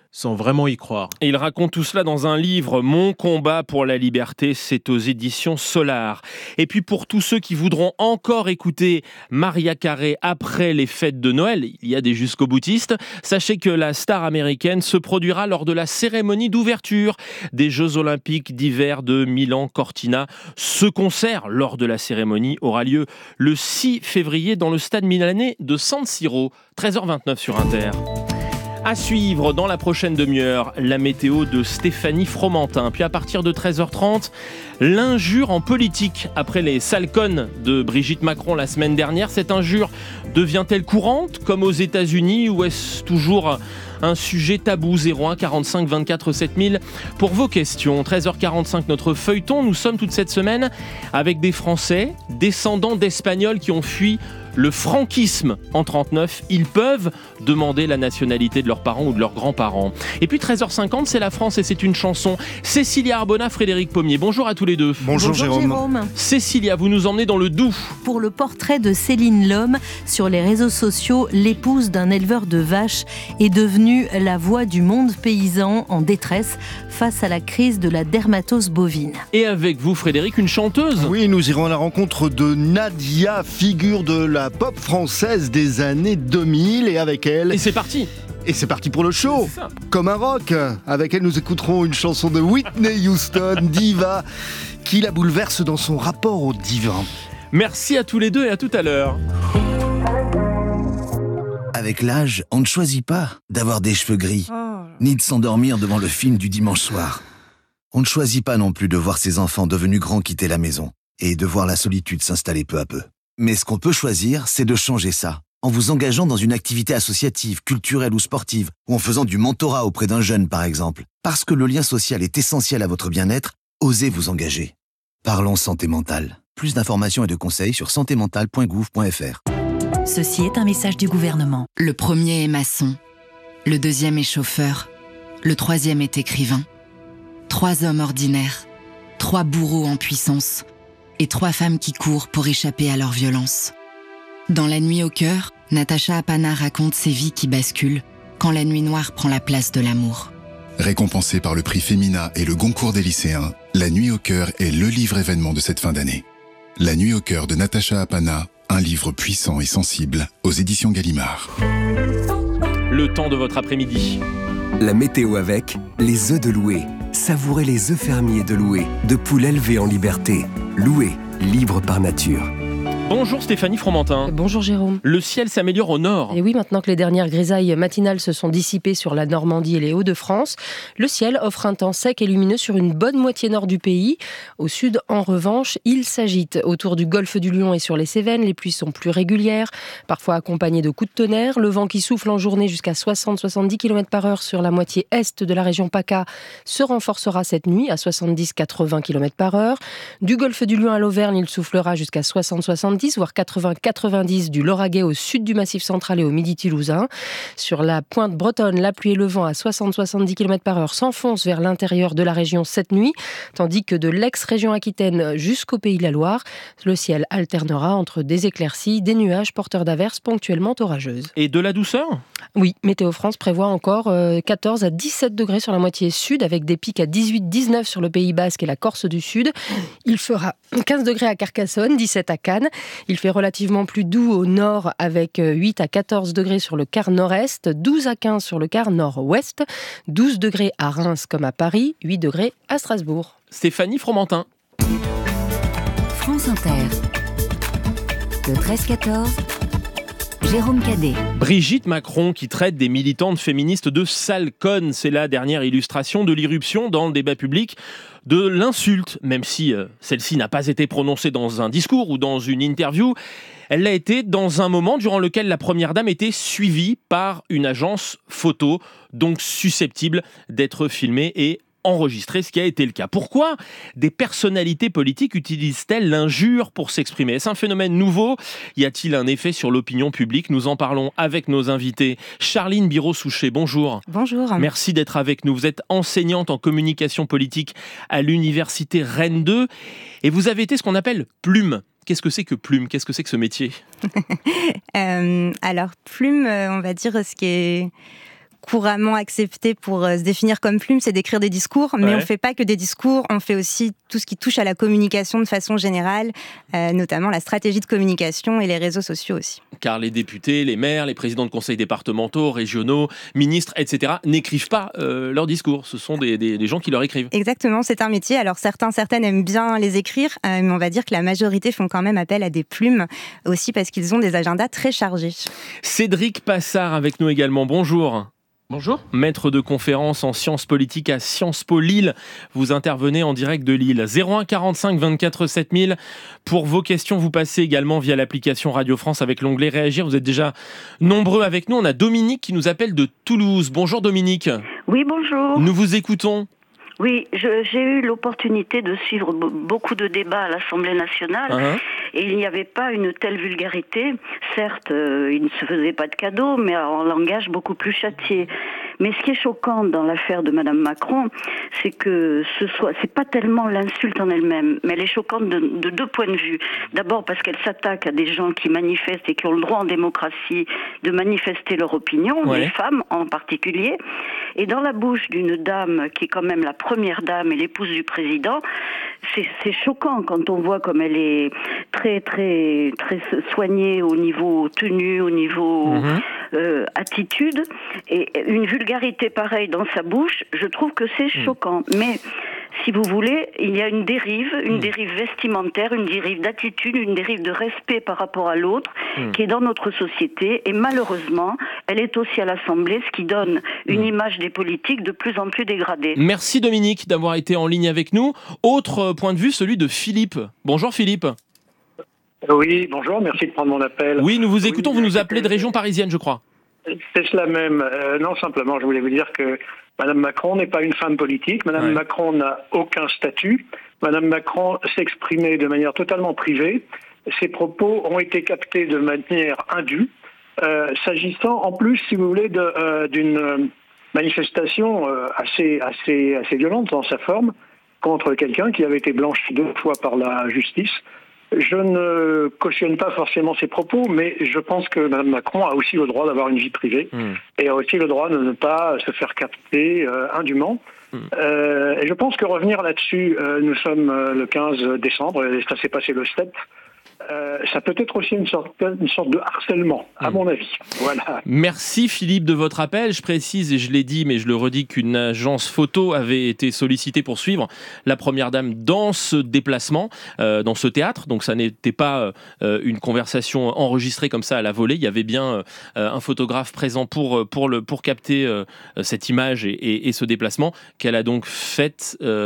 sans vraiment y croire. Et il raconte tout cela dans un livre, Mon combat pour la liberté, c'est aux éditions Solar. Et puis pour tous ceux qui voudront encore écouter Maria Carey après les fêtes de Noël, il y a des jusqu'au-boutistes, sachez que la star américaine se produira lors de la cérémonie d'ouverture des Jeux Olympiques d'hiver de Milan-Cortina. Ce concert, lors de la cérémonie, aura lieu le 6 février dans le stade milanais de San Siro, 13h29 sur Inter. À suivre dans la prochaine demi-heure, la météo de Stéphanie Fromentin. Puis à partir de 13h30, l'injure en politique. Après les sales connes de Brigitte Macron la semaine dernière, cette injure devient-elle courante comme aux États-Unis ou est-ce toujours un sujet tabou? 01 45 24 7000 pour vos questions. 13h45, notre feuilleton. Nous sommes toute cette semaine avec des Français descendants d'Espagnols qui ont fui le franquisme en 1939. Ils peuvent demander la nationalité de leurs parents ou de leurs grands-parents. Et puis 13h50, c'est la France et c'est une chanson. Cécilia Arbona, Frédéric Pommier. Bonjour à tous les deux. Bonjour Jérôme. Cécilia, vous nous emmenez dans le Doubs. Pour le portrait de Céline Lhomme, sur les réseaux sociaux, l'épouse d'un éleveur de vaches est devenue la voix du monde paysan en détresse face à la crise de la dermatose bovine. Et avec vous, Frédéric, une chanteuse. Oui, nous irons à la rencontre de Nadia, figure de la pop française des années 2000, et avec elle... Et c'est parti. Et c'est parti pour le show. Comme un rock. Avec elle, nous écouterons une chanson de Whitney Houston, Diva, qui la bouleverse dans son rapport au divin. Merci à tous les deux et à tout à l'heure. Avec l'âge, on ne choisit pas d'avoir des cheveux gris, ni de s'endormir devant le film du dimanche soir. On ne choisit pas non plus de voir ses enfants devenus grands quitter la maison et de voir la solitude s'installer peu à peu. Mais ce qu'on peut choisir, c'est de changer ça, en vous engageant dans une activité associative, culturelle ou sportive, ou en faisant du mentorat auprès d'un jeune par exemple. Parce que le lien social est essentiel à votre bien-être, osez vous engager. Parlons santé mentale. Plus d'informations et de conseils sur santémentale.gouv.fr. Ceci est un message du gouvernement. Le premier est maçon, le deuxième est chauffeur, le troisième est écrivain. 3 hommes ordinaires, 3 bourreaux en puissance et 3 femmes qui courent pour échapper à leur violence. Dans La nuit au cœur, Natacha Apana raconte ces vies qui basculent quand la nuit noire prend la place de l'amour. Récompensée par le prix Femina et le Goncourt des lycéens, La nuit au cœur est le livre événement de cette fin d'année. La nuit au cœur de Natacha Apana, un livre puissant et sensible aux éditions Gallimard. Le temps de votre après-midi. La météo avec les œufs de Loué. Savourez les œufs fermiers de Loué, de poules élevées en liberté. Loué, libre par nature. Bonjour Stéphanie Fromentin. Bonjour Jérôme. Le ciel s'améliore au nord. Et oui, maintenant que les dernières grisailles matinales se sont dissipées sur la Normandie et les Hauts-de-France, le ciel offre un temps sec et lumineux sur une bonne moitié nord du pays. Au sud, en revanche, il s'agite. Autour du golfe du Lion et sur les Cévennes, les pluies sont plus régulières, parfois accompagnées de coups de tonnerre. Le vent qui souffle en journée jusqu'à 60-70 km/h sur la moitié est de la région PACA se renforcera cette nuit à 70-80 km/h. Du golfe du Lion à l'Auvergne, il soufflera jusqu'à 60-70 voire 80-90 du Lauragais au sud du Massif central et au Midi toulousain. Sur la pointe bretonne, la pluie et le vent à 60-70 km/h s'enfoncent vers l'intérieur de la région cette nuit, tandis que de l'ex-région Aquitaine jusqu'au Pays de la Loire, le ciel alternera entre des éclaircies, des nuages porteurs d'averses ponctuellement orageuses. Et de la douceur ? Oui, Météo France prévoit encore 14 à 17 degrés sur la moitié sud, avec des pics à 18-19 sur le Pays Basque et la Corse du Sud. Il fera 15 degrés à Carcassonne, 17 à Cannes. Il fait relativement plus doux au nord avec 8 à 14 degrés sur le quart nord-est, 12 à 15 sur le quart nord-ouest, 12 degrés à Reims comme à Paris, 8 degrés à Strasbourg. Stéphanie Fromentin. France Inter. Le 13-14. Jérôme Cadet. Brigitte Macron qui traite des militantes féministes de sales connes. C'est la dernière illustration de l'irruption dans le débat public de l'insulte, même si celle-ci n'a pas été prononcée dans un discours ou dans une interview. Elle l'a été dans un moment durant lequel la Première Dame était suivie par une agence photo, donc susceptible d'être filmée et enregistrer, ce qui a été le cas. Pourquoi des personnalités politiques utilisent-elles l'injure pour s'exprimer ? Est-ce un phénomène nouveau ? Y a-t-il un effet sur l'opinion publique ? Nous en parlons avec nos invités. Charline Biraud-Souchet, bonjour. Bonjour. Merci d'être avec nous. Vous êtes enseignante en communication politique à l'université Rennes 2 et vous avez été ce qu'on appelle plume. Qu'est-ce que c'est que plume ? Qu'est-ce que c'est que ce métier ? Alors, plume, on va dire ce qui est couramment accepté pour se définir comme plume, c'est d'écrire des discours, mais on ne fait pas que des discours, on fait aussi tout ce qui touche à la communication de façon générale, notamment la stratégie de communication et les réseaux sociaux aussi. Car les députés, les maires, les présidents de conseils départementaux, régionaux, ministres, etc. n'écrivent pas leurs discours, ce sont des gens qui leur écrivent. Exactement, c'est un métier, alors certaines aiment bien les écrire, mais on va dire que la majorité font quand même appel à des plumes, aussi parce qu'ils ont des agendas très chargés. Cédric Passard avec nous également, bonjour. Bonjour. Maître de conférence en sciences politiques à Sciences Po Lille. Vous intervenez en direct de Lille. 01 45 24 7000. Pour vos questions, vous passez également via l'application Radio France avec l'onglet Réagir. Vous êtes déjà nombreux avec nous. On a Dominique qui nous appelle de Toulouse. Bonjour Dominique. Oui, bonjour. Nous vous écoutons. Oui, j'ai eu l'opportunité de suivre beaucoup de débats à l'Assemblée nationale et il n'y avait pas une telle vulgarité. Certes, il ne se faisait pas de cadeaux, mais en langage beaucoup plus châtié. Mais ce qui est choquant dans l'affaire de Madame Macron, c'est que c'est pas tellement l'insulte en elle-même, mais elle est choquante de deux points de vue. D'abord parce qu'elle s'attaque à des gens qui manifestent et qui ont le droit en démocratie de manifester leur opinion, des femmes en particulier. Et dans la bouche d'une dame qui est quand même la première dame et l'épouse du président, c'est choquant quand on voit comme elle est très très très soignée au niveau tenue, au niveau attitude, et une vulgarité pareille dans sa bouche, je trouve que c'est choquant. Mais si vous voulez, il y a une dérive vestimentaire, une dérive d'attitude, une dérive de respect par rapport à l'autre qui est dans notre société, et malheureusement, elle est aussi à l'Assemblée, ce qui donne une image des politiques de plus en plus dégradée. Merci Dominique d'avoir été en ligne avec nous. Autre point de vue, celui de Philippe. Bonjour Philippe. Oui, bonjour, merci de prendre mon appel. Oui, nous vous écoutons, vous nous appelez de région parisienne, je crois. C'est cela même. Non, simplement, je voulais vous dire que Madame Macron n'est pas une femme politique. Madame Macron n'a aucun statut. Madame Macron s'exprimait de manière totalement privée. Ses propos ont été captés de manière indue. S'agissant, en plus, si vous voulez, d'une manifestation assez violente dans sa forme contre quelqu'un qui avait été blanchi 2 fois par la justice. Je ne cautionne pas forcément ses propos, mais je pense que Mme Macron a aussi le droit d'avoir une vie privée et a aussi le droit de ne pas se faire capter indûment. Et je pense que revenir là-dessus, nous sommes le 15 décembre et ça s'est passé le 7. Ça peut être aussi une sorte de harcèlement, à mon avis. Voilà. Merci Philippe de votre appel. Je précise, et je l'ai dit, mais je le redis, qu'une agence photo avait été sollicitée pour suivre la première dame dans ce déplacement, dans ce théâtre. Donc ça n'était pas une conversation enregistrée comme ça à la volée. Il y avait bien un photographe présent pour capter cette image et ce déplacement qu'elle a donc fait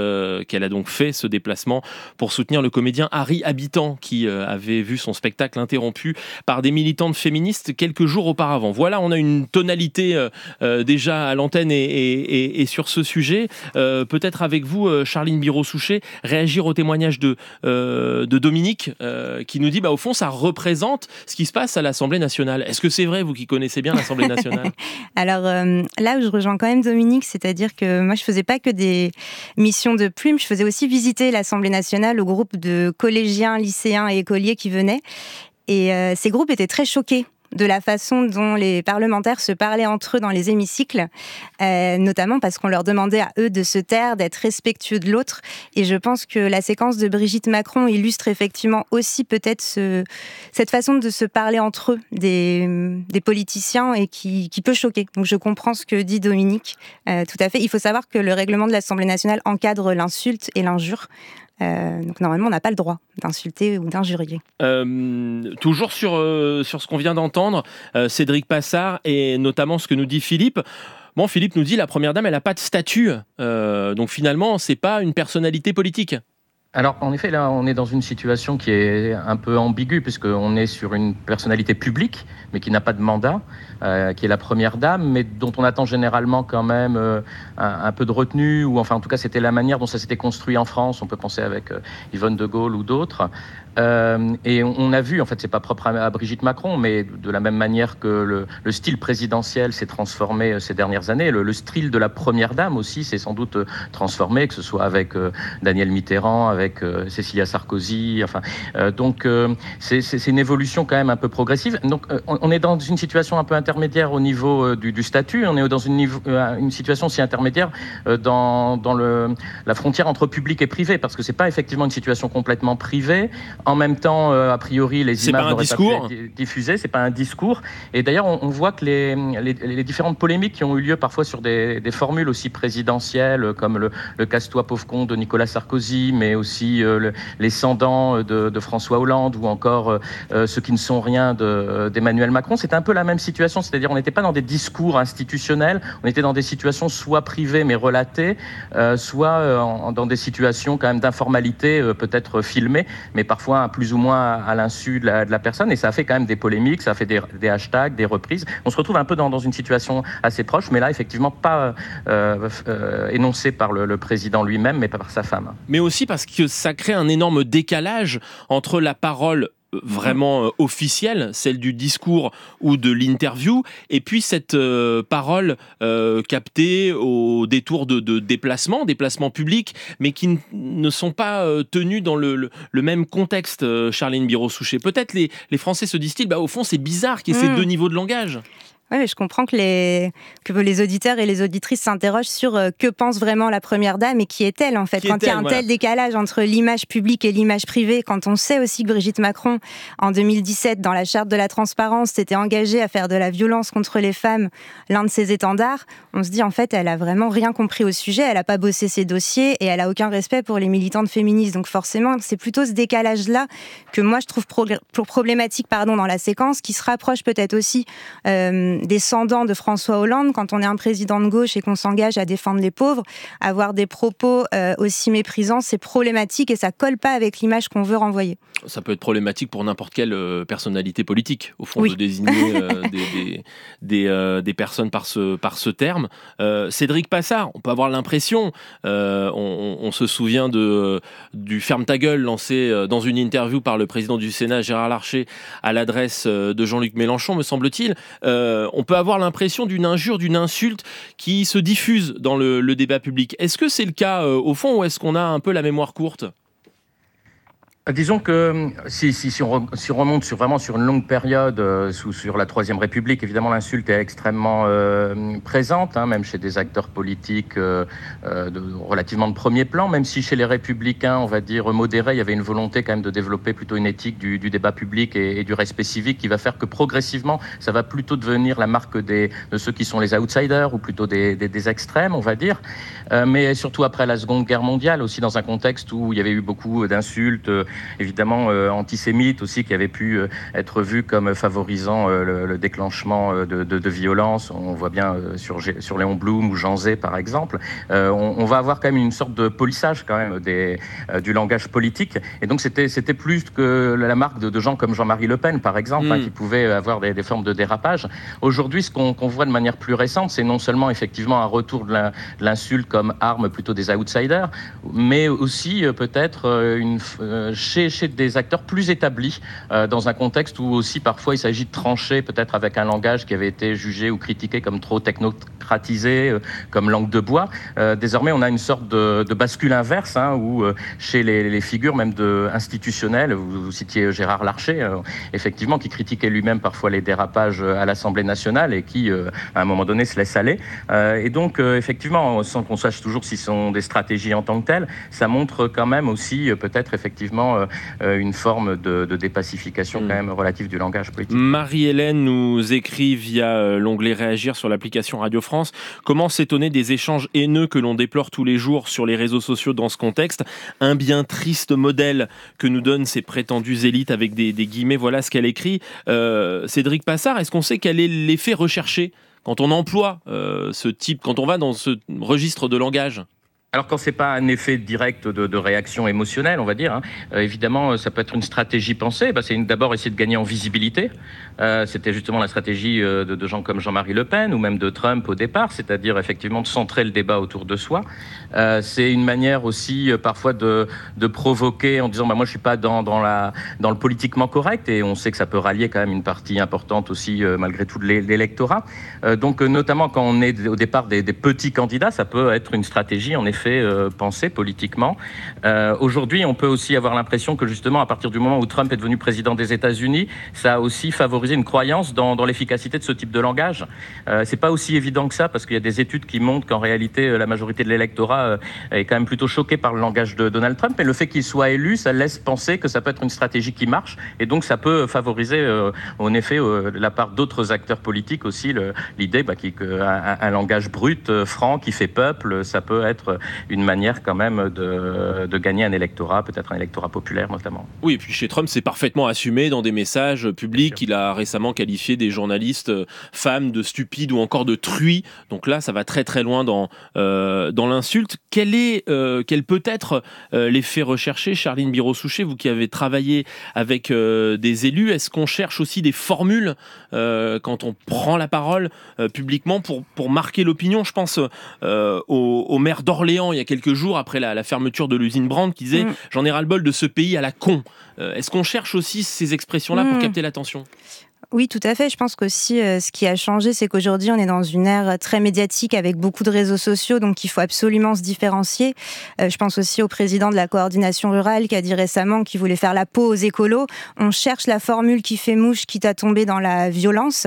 ce déplacement pour soutenir le comédien Harry Habitant qui avait vu son spectacle interrompu par des militantes féministes quelques jours auparavant. Voilà, on a une tonalité déjà à l'antenne et sur ce sujet. Peut-être avec vous, Charline Biraud-Souchet, réagir au témoignage de Dominique qui nous dit, au fond, ça représente ce qui se passe à l'Assemblée nationale. Est-ce que c'est vrai, vous qui connaissez bien l'Assemblée nationale? Alors là où je rejoins quand même Dominique, c'est-à-dire que moi, je faisais pas que des missions de plume, je faisais aussi visiter l'Assemblée nationale au groupe de collégiens, lycéens et écoliers qui venaient. Et ces groupes étaient très choqués de la façon dont les parlementaires se parlaient entre eux dans les hémicycles, notamment parce qu'on leur demandait à eux de se taire, d'être respectueux de l'autre. Et je pense que la séquence de Brigitte Macron illustre effectivement aussi peut-être cette façon de se parler entre eux des politiciens et qui peut choquer. Donc je comprends ce que dit Dominique, tout à fait. Il faut savoir que le règlement de l'Assemblée nationale encadre l'insulte et l'injure. Donc normalement on n'a pas le droit d'insulter ou d'injurier. Toujours sur ce qu'on vient d'entendre, Cédric Passard, et notamment ce que nous dit Philippe. Bon, Philippe nous dit la première dame elle n'a pas de statut, donc finalement c'est pas une personnalité politique. Alors, en effet, là, on est dans une situation qui est un peu ambiguë, puisqu'on est sur une personnalité publique, mais qui n'a pas de mandat, qui est la première dame, mais dont on attend généralement quand même un peu de retenue, ou enfin, en tout cas, c'était la manière dont ça s'était construit en France. On peut penser avec Yvonne de Gaulle ou d'autres. Et on a vu, en fait, c'est pas propre à Brigitte Macron, mais de la même manière que le style présidentiel s'est transformé ces dernières années, le style de la première dame aussi s'est sans doute transformé, que ce soit avec Daniel Mitterrand, avec Cécilia Sarkozy. Enfin, donc c'est une évolution quand même un peu progressive. Donc on est dans une situation un peu intermédiaire au niveau du statut. On est dans une situation aussi intermédiaire dans la frontière entre public et privé, parce que c'est pas effectivement une situation complètement privée. En même temps, a priori, les images n'auraient pas pu être diffusées. C'est pas un discours. Et d'ailleurs, on voit que les différentes polémiques qui ont eu lieu parfois sur des formules aussi présidentielles, comme le casse-toi pauvre con de Nicolas Sarkozy, mais aussi les 100 dents de François Hollande, ou encore ceux qui ne sont rien d'Emmanuel Macron. C'était un peu la même situation, c'est-à-dire on n'était pas dans des discours institutionnels, on était dans des situations soit privées mais relatées, soit dans des situations quand même d'informalité, peut-être filmées, mais parfois plus ou moins à l'insu de la personne, et ça a fait quand même des polémiques, ça a fait des hashtags, des reprises. On se retrouve un peu dans une situation assez proche, mais là effectivement pas énoncée par le président lui-même, mais par sa femme. Mais aussi parce que ça crée un énorme décalage entre la parole vraiment officielle, celle du discours ou de l'interview, et puis cette parole captée au détour de déplacements publics, mais qui ne sont pas tenus dans le même contexte. Charline Biraud-Souchet, peut-être les Français se disent-ils, au fond c'est bizarre qu'il y ait ces deux niveaux de langage. Oui, mais je comprends que les auditeurs et les auditrices s'interrogent sur que pense vraiment la première dame et qui est-elle en fait. Quand il y a un tel décalage entre l'image publique et l'image privée, quand on sait aussi que Brigitte Macron, en 2017, dans la charte de la transparence, s'était engagée à faire de la violence contre les femmes l'un de ses étendards, on se dit en fait elle a vraiment rien compris au sujet, elle a pas bossé ses dossiers et elle a aucun respect pour les militantes féministes. Donc forcément, c'est plutôt ce décalage-là que moi je trouve problématique dans la séquence, qui se rapproche peut-être aussi descendant de François Hollande. Quand on est un président de gauche et qu'on s'engage à défendre les pauvres, avoir des propos aussi méprisants, c'est problématique et ça colle pas avec l'image qu'on veut renvoyer. Ça peut être problématique pour n'importe quelle personnalité politique, au fond, de désigner des personnes par ce terme. Cédric Passard, on peut avoir l'impression, on se souvient du ferme ta gueule lancé dans une interview par le président du Sénat, Gérard Larcher, à l'adresse de Jean-Luc Mélenchon, me semble-t-il. On peut avoir l'impression d'une injure, d'une insulte qui se diffuse dans le débat public. Est-ce que c'est le cas au fond, ou est-ce qu'on a un peu la mémoire courte ? Disons que si on remonte sur une longue période sur la Troisième République, évidemment l'insulte est extrêmement présente, même chez des acteurs politiques relativement de premier plan, même si chez les Républicains, on va dire modérés, il y avait une volonté quand même de développer plutôt une éthique du débat public et du respect civique, qui va faire que progressivement, ça va plutôt devenir la marque de ceux qui sont les outsiders, ou plutôt des extrêmes, on va dire. Mais surtout après la Seconde Guerre mondiale, aussi dans un contexte où il y avait eu beaucoup d'insultes, évidemment antisémites aussi, qui avaient pu être vues comme favorisant le déclenchement de violences. On voit bien sur Léon Blum ou Jean Zay, par exemple. On va avoir quand même une sorte de polissage quand même du langage politique. Et donc c'était plus que la marque de gens comme Jean-Marie Le Pen, par exemple, qui pouvaient avoir des formes de dérapage. Aujourd'hui, ce qu'on voit de manière plus récente, c'est non seulement effectivement un retour de l'insulte comme arme plutôt des outsiders, mais aussi peut-être chez des acteurs plus établis, dans un contexte où aussi parfois il s'agit de trancher peut-être avec un langage qui avait été jugé ou critiqué comme trop technocratisé, comme langue de bois. Désormais, on a une sorte de bascule inverse, où chez les figures même institutionnelles, vous citiez Gérard Larcher, effectivement, qui critiquait lui-même parfois les dérapages à l'Assemblée nationale et qui, à un moment donné, se laisse aller. Et donc, effectivement, sans qu'on sache toujours si ce sont des stratégies en tant que telles, ça montre quand même aussi peut-être effectivement une forme de dépacification quand même relative du langage politique. Marie-Hélène nous écrit via l'onglet Réagir sur l'application Radio France: comment s'étonner des échanges haineux que l'on déplore tous les jours sur les réseaux sociaux dans ce contexte? Un bien triste modèle que nous donnent ces prétendues élites, avec des guillemets. Voilà ce qu'elle écrit. Cédric Passard, est-ce qu'on sait quel est l'effet recherché quand on emploie ce type, quand on va dans ce registre de langage? Alors quand c'est pas un effet direct de réaction émotionnelle, on va dire, évidemment, ça peut être une stratégie pensée. C'est d'abord essayer de gagner en visibilité. C'était justement la stratégie de gens comme Jean-Marie Le Pen ou même de Trump au départ, c'est-à-dire effectivement de centrer le débat autour de soi. C'est une manière aussi parfois de provoquer en disant moi je suis pas dans le politiquement correct, et on sait que ça peut rallier quand même une partie importante aussi malgré tout de l'électorat. Donc notamment quand on est au départ des petits candidats, ça peut être une stratégie en effet pensée politiquement. Aujourd'hui, on peut aussi avoir l'impression que justement à partir du moment où Trump est devenu président des États-Unis, ça a aussi favorisé une croyance dans l'efficacité de ce type de langage. C'est pas aussi évident que ça, parce qu'il y a des études qui montrent qu'en réalité la majorité de l'électorat est quand même plutôt choquée par le langage de Donald Trump, mais le fait qu'il soit élu, ça laisse penser que ça peut être une stratégie qui marche, et donc ça peut favoriser en effet de la part d'autres acteurs politiques aussi l'idée qu'un langage brut, franc, qui fait peuple, ça peut être une manière quand même de gagner un électorat, peut-être un électorat populaire notamment. Oui, et puis chez Trump, c'est parfaitement assumé dans des messages publics. Il a récemment qualifié des journalistes femmes de stupides ou encore de truies. Donc là, ça va très très loin dans l'insulte. Quel peut être l'effet recherché, Charline Biraud-Souchet, vous qui avez travaillé avec des élus, est-ce qu'on cherche aussi des formules quand on prend la parole publiquement pour marquer l'opinion? Je pense au maire d'Orléans il y a quelques jours après la fermeture de l'usine Brandt qui disait « J'en ai ras-le-bol de ce pays à la con ». Est-ce qu'on cherche aussi ces expressions-là pour capter l'attention ? Oui, tout à fait. Je pense qu'aussi, ce qui a changé, c'est qu'aujourd'hui, on est dans une ère très médiatique avec beaucoup de réseaux sociaux, donc il faut absolument se différencier. Je pense aussi au président de la coordination rurale qui a dit récemment qu'il voulait faire la peau aux écolos. On cherche la formule qui fait mouche, quitte à tomber dans la violence.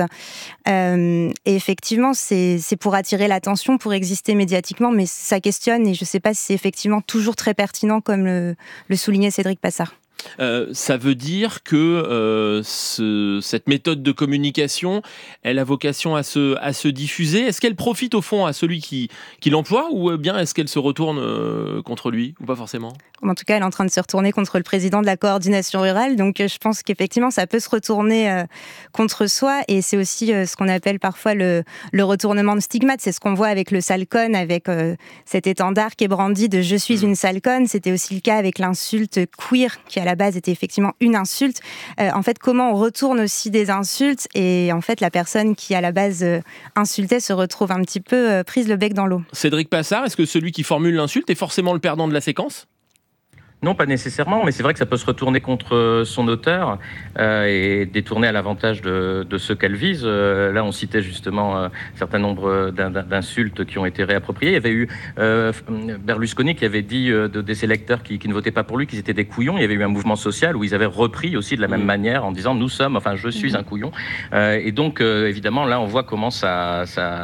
Et effectivement, c'est pour attirer l'attention, pour exister médiatiquement, mais ça questionne, et je ne sais pas si c'est effectivement toujours très pertinent, comme le soulignait Cédric Passard. Ça veut dire que cette méthode de communication, elle a vocation à se diffuser. Est-ce qu'elle profite au fond à celui qui l'emploie, ou bien est-ce qu'elle se retourne contre lui, ou pas forcément ? En tout cas, elle est en train de se retourner contre le président de la coordination rurale, donc je pense qu'effectivement, ça peut se retourner contre soi, et c'est aussi ce qu'on appelle parfois le retournement de stigmate. C'est ce qu'on voit avec le salcone, avec cet étendard qui est brandi de « je suis une salcone ». C'était aussi le cas avec l'insulte queer, qui à la base était effectivement une insulte. En fait, comment on retourne aussi des insultes, et en fait, la personne qui à la base insultait se retrouve un petit peu prise le bec dans l'eau. Cédric Passard, est-ce que celui qui formule l'insulte est forcément le perdant de la séquence ? Non, pas nécessairement, mais c'est vrai que ça peut se retourner contre son auteur et détourner à l'avantage de ceux qu'elle vise. Là, on citait justement un certain nombre d'insultes qui ont été réappropriées. Il y avait eu Berlusconi qui avait dit des électeurs qui ne votaient pas pour lui qu'ils étaient des couillons. Il y avait eu un mouvement social où ils avaient repris aussi de la même manière en disant je suis un couillon. Et donc, évidemment, là, on voit comment ça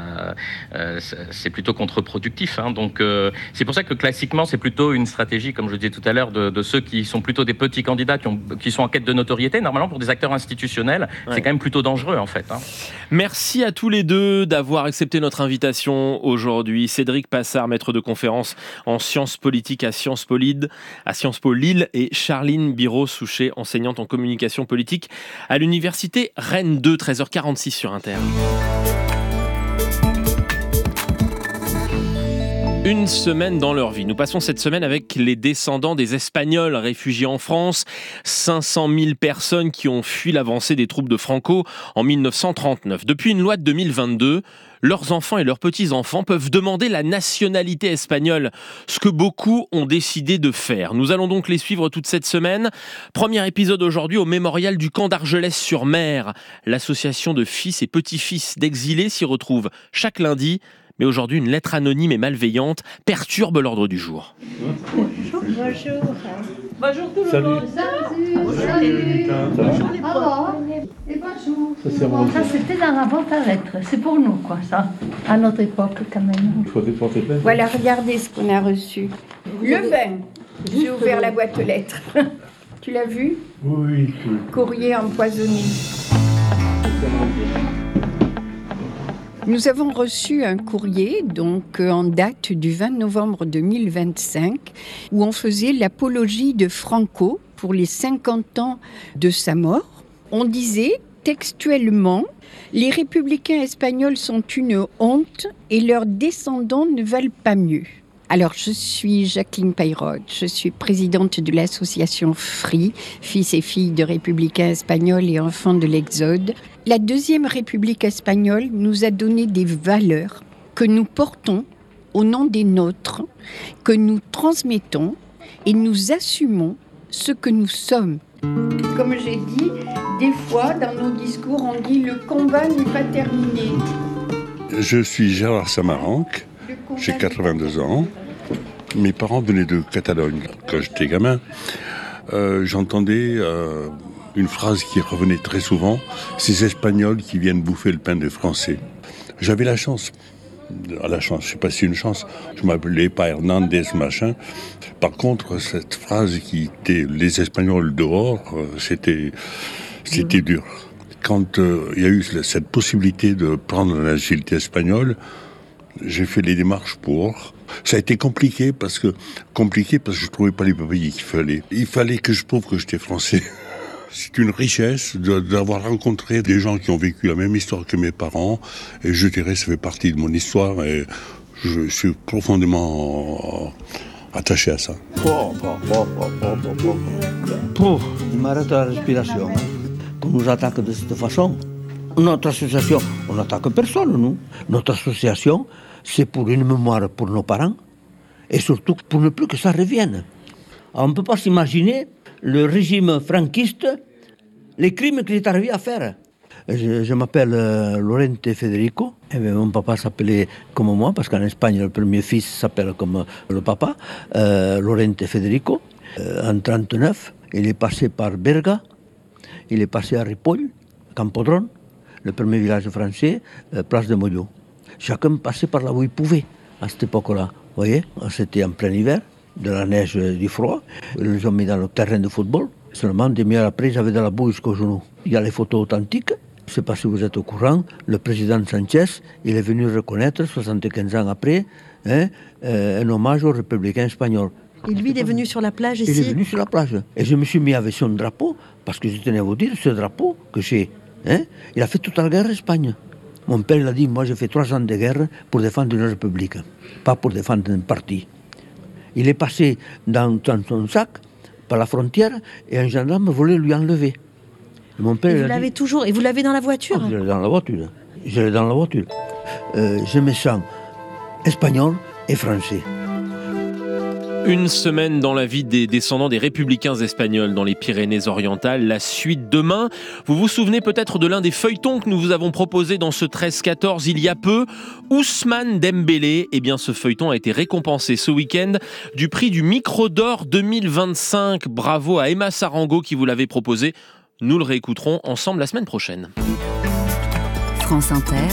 c'est plutôt contre-productif. Donc, c'est pour ça que classiquement, c'est plutôt une stratégie, comme je le disais tout à l'heure, de ceux qui sont plutôt des petits candidats qui sont en quête de notoriété. Normalement, pour des acteurs institutionnels, c'est quand même plutôt dangereux en fait. Merci à tous les deux d'avoir accepté notre invitation aujourd'hui. Cédric Passard, maître de conférence en sciences politiques à Sciences Po Lille, et Charline Biraud-Souchet, enseignante en communication politique à l'université Rennes 2, 13h46 sur Inter. Une semaine dans leur vie. Nous passons cette semaine avec les descendants des Espagnols réfugiés en France. 500 000 personnes qui ont fui l'avancée des troupes de Franco en 1939. Depuis une loi de 2022, leurs enfants et leurs petits-enfants peuvent demander la nationalité espagnole, ce que beaucoup ont décidé de faire. Nous allons donc les suivre toute cette semaine. Premier épisode aujourd'hui au mémorial du camp d'Argelès-sur-Mer. L'association de fils et petits-fils d'exilés s'y retrouve chaque lundi. Mais aujourd'hui, une lettre anonyme et malveillante perturbe l'ordre du jour. Bonjour. Bonjour tout le monde. Salut. Bonjour les profs. Et bonjour. Ça, c'était dans la boîte à lettres. C'est pour nous, quoi, ça. À notre époque, quand même. Voilà, regardez ce qu'on a reçu. Le vin. J'ai ouvert la boîte aux lettres. Tu l'as vu ? Oui. Courrier empoisonné. Nous avons reçu un courrier, donc en date du 20 novembre 2025, où on faisait l'apologie de Franco pour les 50 ans de sa mort. On disait textuellement « Les républicains espagnols sont une honte et leurs descendants ne valent pas mieux ». Alors, je suis Jacqueline Payrod, je suis présidente de l'association FRI, Fils et filles de républicains espagnols et enfants de l'Exode. La Deuxième République espagnole nous a donné des valeurs que nous portons au nom des nôtres, que nous transmettons et nous assumons ce que nous sommes. Comme j'ai dit, des fois dans nos discours on dit « le combat n'est pas terminé ». Je suis Gérard Samaranch, j'ai 82 ans. Mes parents venaient de Catalogne. Quand j'étais gamin, j'entendais une phrase qui revenait très souvent, « ces Espagnols qui viennent bouffer le pain des Français ». J'avais la chance, je sais pas si une chance, je m'appelais pas Hernandez machin. Par contre, cette phrase qui était « les Espagnols dehors », c'était dur. Quand il y a eu cette possibilité de prendre la nationalité espagnole, j'ai fait les démarches pour. Ça a été compliqué parce que je trouvais pas les papiers qu'il fallait. Il fallait que je prouve que j'étais français. C'est une richesse d'avoir rencontré des gens qui ont vécu la même histoire que mes parents. Et je dirais, ça fait partie de mon histoire et je suis profondément attaché à ça. Il m'arrête la respiration. Qu'on nous attaque de cette façon. Notre association, on n'attaque personne, nous. Notre association, c'est pour une mémoire pour nos parents et surtout pour ne plus que ça revienne. On ne peut pas s'imaginer le régime franquiste, les crimes qu'il est arrivé à faire. Je m'appelle Lorente Federico, et mon papa s'appelait comme moi, parce qu'en Espagne, le premier fils s'appelle comme le papa, Lorente Federico. En 1939, il est passé par Berga, il est passé à Ripoll, Campodron, le premier village français, place de Molló. Chacun passait par là où il pouvait, à cette époque-là. Vous voyez, c'était en plein hiver, de la neige, du froid. Ils les ont mis dans le terrain de football. Seulement, des demi-heures après, ils avaient de la boue jusqu'aux genoux. Il y a les photos authentiques. Je ne sais pas si vous êtes au courant, le président Sanchez, il est venu reconnaître, 75 ans après, un hommage aux républicains espagnols. Et lui, il est venu sur la plage ici ? Il est venu sur la plage. Et je me suis mis avec son drapeau, parce que je tenais à vous dire, ce drapeau que j'ai, il a fait toute la guerre d'Espagne. Mon père, il a dit, moi j'ai fait 3 ans de guerre pour défendre une république, pas pour défendre un parti. Il est passé dans son sac, par la frontière, et un gendarme voulait lui enlever. Et mon père, et vous l'avez toujours, et vous l'avez dans la voiture ? Je l'ai dans la voiture. Je me sens espagnol et français. Une semaine dans la vie des descendants des républicains espagnols dans les Pyrénées-Orientales. La suite demain. Vous vous souvenez peut-être de l'un des feuilletons que nous vous avons proposé dans ce 13-14 il y a peu, Ousmane Dembélé. Eh bien, ce feuilleton a été récompensé ce week-end du prix du Micro d'Or 2025. Bravo à Emma Sarango qui vous l'avait proposé. Nous le réécouterons ensemble la semaine prochaine. France Inter.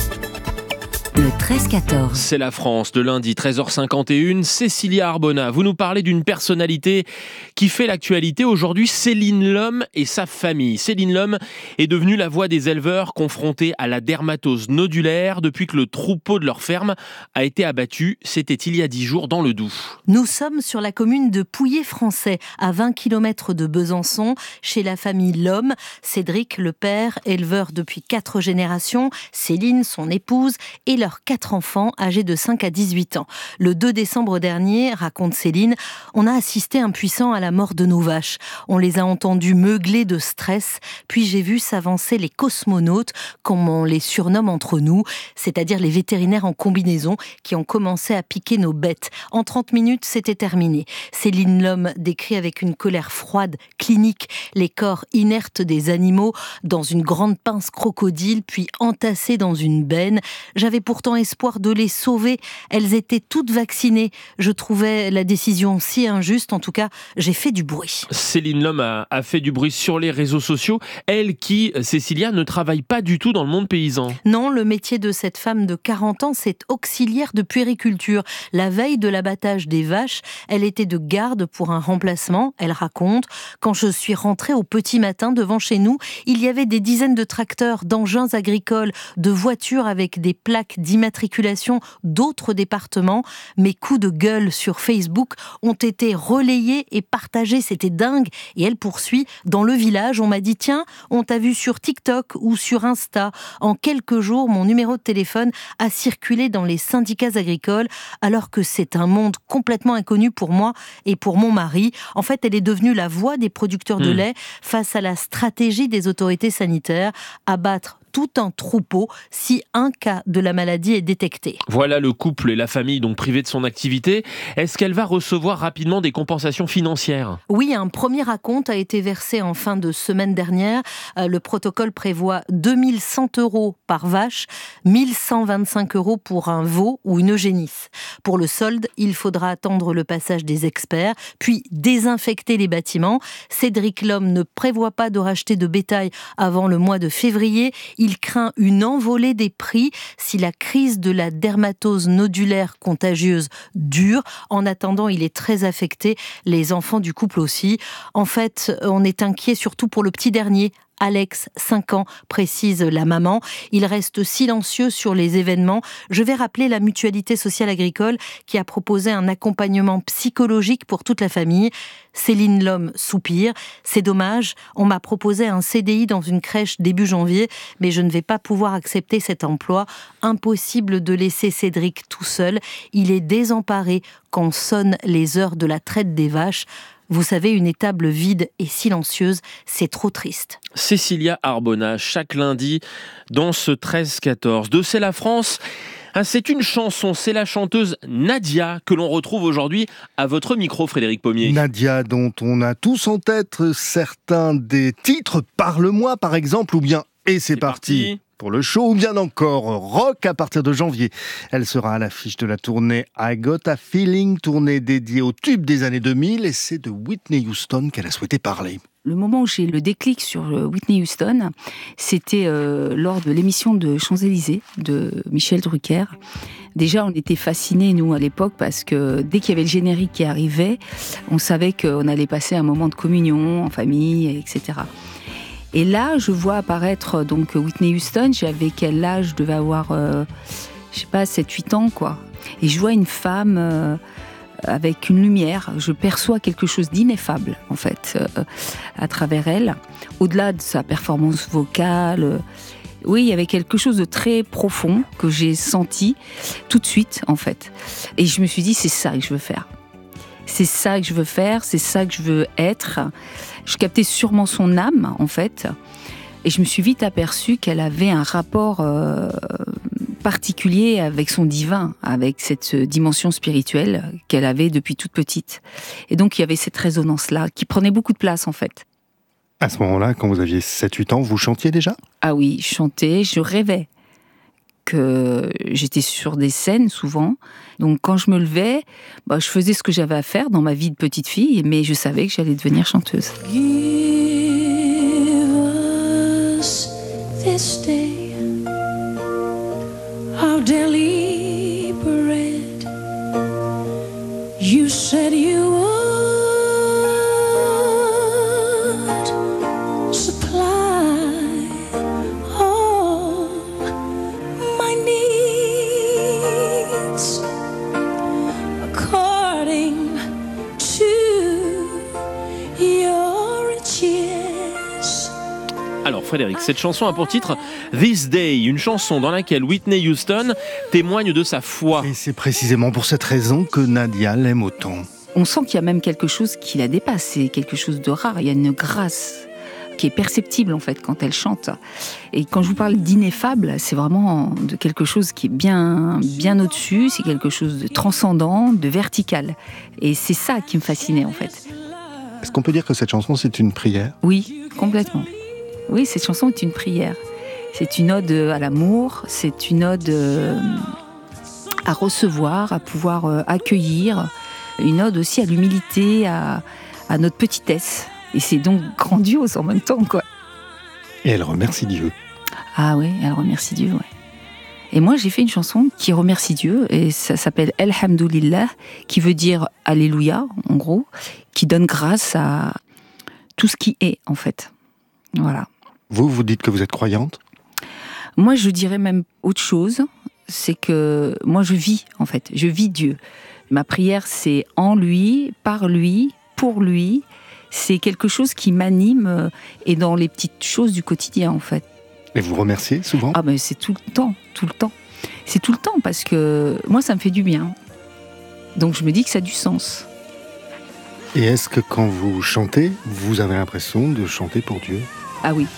Le 13-14. C'est la France de lundi 13h51. Cécilia Arbona, vous nous parlez d'une personnalité qui fait l'actualité aujourd'hui, Céline Lhomme et sa famille. Céline Lhomme est devenue la voix des éleveurs confrontés à la dermatose nodulaire depuis que le troupeau de leur ferme a été abattu. C'était il y a 10 jours dans le Doubs. Nous sommes sur la commune de Pouillet-Français, à 20 km de Besançon, chez la famille Lhomme. Cédric, le père, éleveur depuis 4 générations, Céline, son épouse, et leurs 4 enfants âgés de 5 à 18 ans. Le 2 décembre dernier, raconte Céline, on a assisté impuissant à la mort de nos vaches. On les a entendus meugler de stress, puis j'ai vu s'avancer les cosmonautes, comme on les surnomme entre nous, c'est-à-dire les vétérinaires en combinaison qui ont commencé à piquer nos bêtes. En 30 minutes, c'était terminé. Céline Lhomme décrit avec une colère froide, clinique, les corps inertes des animaux dans une grande pince crocodile, puis entassés dans une benne. J'avais pourtant espoir de les sauver. Elles étaient toutes vaccinées. Je trouvais la décision si injuste. En tout cas, j'ai fait du bruit. Céline Lhomme a fait du bruit sur les réseaux sociaux. Elle qui, Cécilia, ne travaille pas du tout dans le monde paysan. Non, le métier de cette femme de 40 ans, c'est auxiliaire de puériculture. La veille de l'abattage des vaches, elle était de garde pour un remplacement. Elle raconte, quand je suis rentrée au petit matin devant chez nous, il y avait des dizaines de tracteurs, d'engins agricoles, de voitures avec des plaques plaques d'immatriculation d'autres départements. Mes coups de gueule sur Facebook ont été relayés et partagés, c'était dingue. Et elle poursuit, dans le village, on m'a dit, tiens, on t'a vu sur TikTok ou sur Insta. En quelques jours, mon numéro de téléphone a circulé dans les syndicats agricoles, alors que c'est un monde complètement inconnu pour moi et pour mon mari. En fait, elle est devenue la voix des producteurs de lait face à la stratégie des autorités sanitaires, abattre tout un troupeau si un cas de la maladie est détecté. Voilà le couple et la famille donc privés de son activité. Est-ce qu'elle va recevoir rapidement des compensations financières ? Oui, un premier acompte a été versé en fin de semaine dernière. Le protocole prévoit 2100 € par vache, 1125 € pour un veau ou une eugénisse. Pour le solde, il faudra attendre le passage des experts, puis désinfecter les bâtiments. Cédric Lhomme ne prévoit pas de racheter de bétail avant le mois de février. Il craint une envolée des prix si la crise de la dermatose nodulaire contagieuse dure. En attendant, il est très affecté, les enfants du couple aussi. En fait, on est inquiet surtout pour le petit dernier, Alex, 5 ans, précise la maman. Il reste silencieux sur les événements. Je vais rappeler la Mutualité sociale agricole qui a proposé un accompagnement psychologique pour toute la famille. Céline Lhomme soupire. C'est dommage, on m'a proposé un CDI dans une crèche début janvier, mais je ne vais pas pouvoir accepter cet emploi. Impossible de laisser Cédric tout seul. Il est désemparé quand sonnent les heures de la traite des vaches. Vous savez, une étable vide et silencieuse, c'est trop triste. Cécilia Arbona, chaque lundi, dans ce 13-14 de C'est la France. C'est une chanson, c'est la chanteuse Nadia que l'on retrouve aujourd'hui à votre micro, Frédéric Pommier. Nadia, dont on a tous en tête certains des titres, Parle-moi par exemple, ou bien Et c'est parti pour le show, ou bien encore rock à partir de janvier. Elle sera à l'affiche de la tournée I Got a Feeling, tournée dédiée aux tubes des années 2000, et c'est de Whitney Houston qu'elle a souhaité parler. Le moment où j'ai le déclic sur Whitney Houston, c'était lors de l'émission de Champs-Élysées de Michel Drucker. Déjà, on était fascinés, nous, à l'époque, parce que dès qu'il y avait le générique qui arrivait, on savait qu'on allait passer un moment de communion en famille, etc. Et là, je vois apparaître donc Whitney Houston. J'avais quel âge ? Je devais avoir, 7-8 ans, quoi. Et je vois une femme avec une lumière. Je perçois quelque chose d'ineffable, en fait, à travers elle. Au-delà de sa performance vocale, oui, il y avait quelque chose de très profond que j'ai senti tout de suite, en fait. Et je me suis dit, c'est ça que je veux faire. C'est ça que je veux faire, c'est ça que je veux être. Je captais sûrement son âme, en fait. Et je me suis vite aperçue qu'elle avait un rapport particulier avec son divin, avec cette dimension spirituelle qu'elle avait depuis toute petite. Et donc, il y avait cette résonance-là qui prenait beaucoup de place, en fait. À ce moment-là, quand vous aviez 7-8 ans, vous chantiez déjà ? Ah oui, je chantais, je rêvais. Que j'étais sur des scènes souvent. Donc quand je me levais, je faisais ce que j'avais à faire dans ma vie de petite fille, mais je savais que j'allais devenir chanteuse. Give us this day our daily bread. You said you would supply Alors Frédéric, cette chanson a pour titre This Day, une chanson dans laquelle Whitney Houston témoigne de sa foi. Et c'est précisément pour cette raison que Nadia l'aime autant. On sent qu'il y a même quelque chose qui la dépasse, c'est quelque chose de rare, il y a une grâce qui est perceptible en fait quand elle chante. Et quand je vous parle d'ineffable, c'est vraiment de quelque chose qui est bien au-dessus, c'est quelque chose de transcendant, de vertical. Et c'est ça qui me fascinait en fait. Est-ce qu'on peut dire que cette chanson c'est une prière ? Oui, complètement. Oui, cette chanson est une prière. C'est une ode à l'amour, c'est une ode à recevoir, à pouvoir accueillir, une ode aussi à l'humilité, à notre petitesse. Et c'est donc grandiose en même temps, quoi. Et elle remercie Dieu. Ah oui, elle remercie Dieu, ouais. Et moi, j'ai fait une chanson qui remercie Dieu, et ça s'appelle Elhamdoulillah, qui veut dire Alléluia, en gros, qui donne grâce à tout ce qui est, en fait. Voilà. Vous dites que vous êtes croyante ? Moi, je dirais même autre chose. c'est que moi je vis, en fait. Je vis Dieu. Ma prière, c'est en lui, par lui, pour lui. C'est quelque chose qui m'anime et dans les petites choses du quotidien, en fait. Et vous remerciez souvent ? Ah ben c'est tout le temps. C'est tout le temps parce que moi ça me fait du bien. Donc je me dis que ça a du sens. Et est-ce que quand vous chantez, vous avez l'impression de chanter pour Dieu ? Ah oui.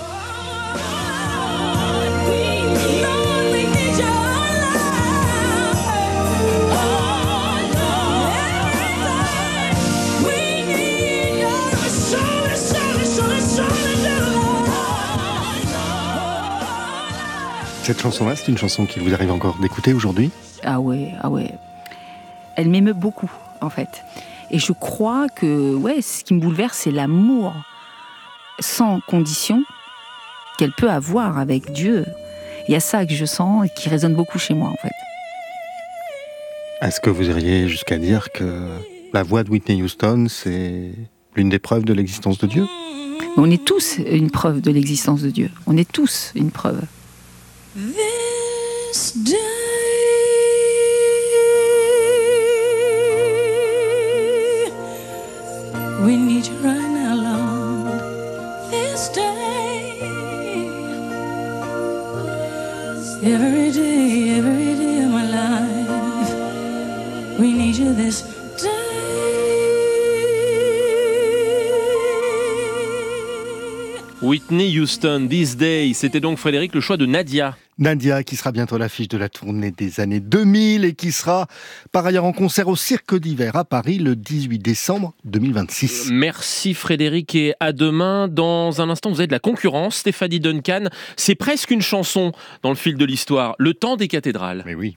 Cette chanson-là, c'est une chanson qu'il vous arrive encore d'écouter aujourd'hui ? Ah ouais. Elle m'émeut beaucoup, en fait. Et je crois que, ce qui me bouleverse, c'est l'amour sans condition qu'elle peut avoir avec Dieu. Il y a ça que je sens et qui résonne beaucoup chez moi, en fait. Est-ce que vous iriez jusqu'à dire que la voix de Whitney Houston, c'est l'une des preuves de l'existence de Dieu ? On est tous une preuve de l'existence de Dieu. On est tous une preuve. This day we need you right now, Lord. This day, every day of my life, we need you this day. Whitney Houston, This Day, c'était donc Frédéric le choix de Nadia. Nadia qui sera bientôt à l'affiche de la tournée des années 2000 et qui sera par ailleurs en concert au Cirque d'Hiver à Paris le 18 décembre 2026. Merci Frédéric et à demain. Dans un instant, vous avez de la concurrence. Stéphanie Duncan, c'est presque une chanson dans le fil de l'histoire. Le temps des cathédrales. Mais oui.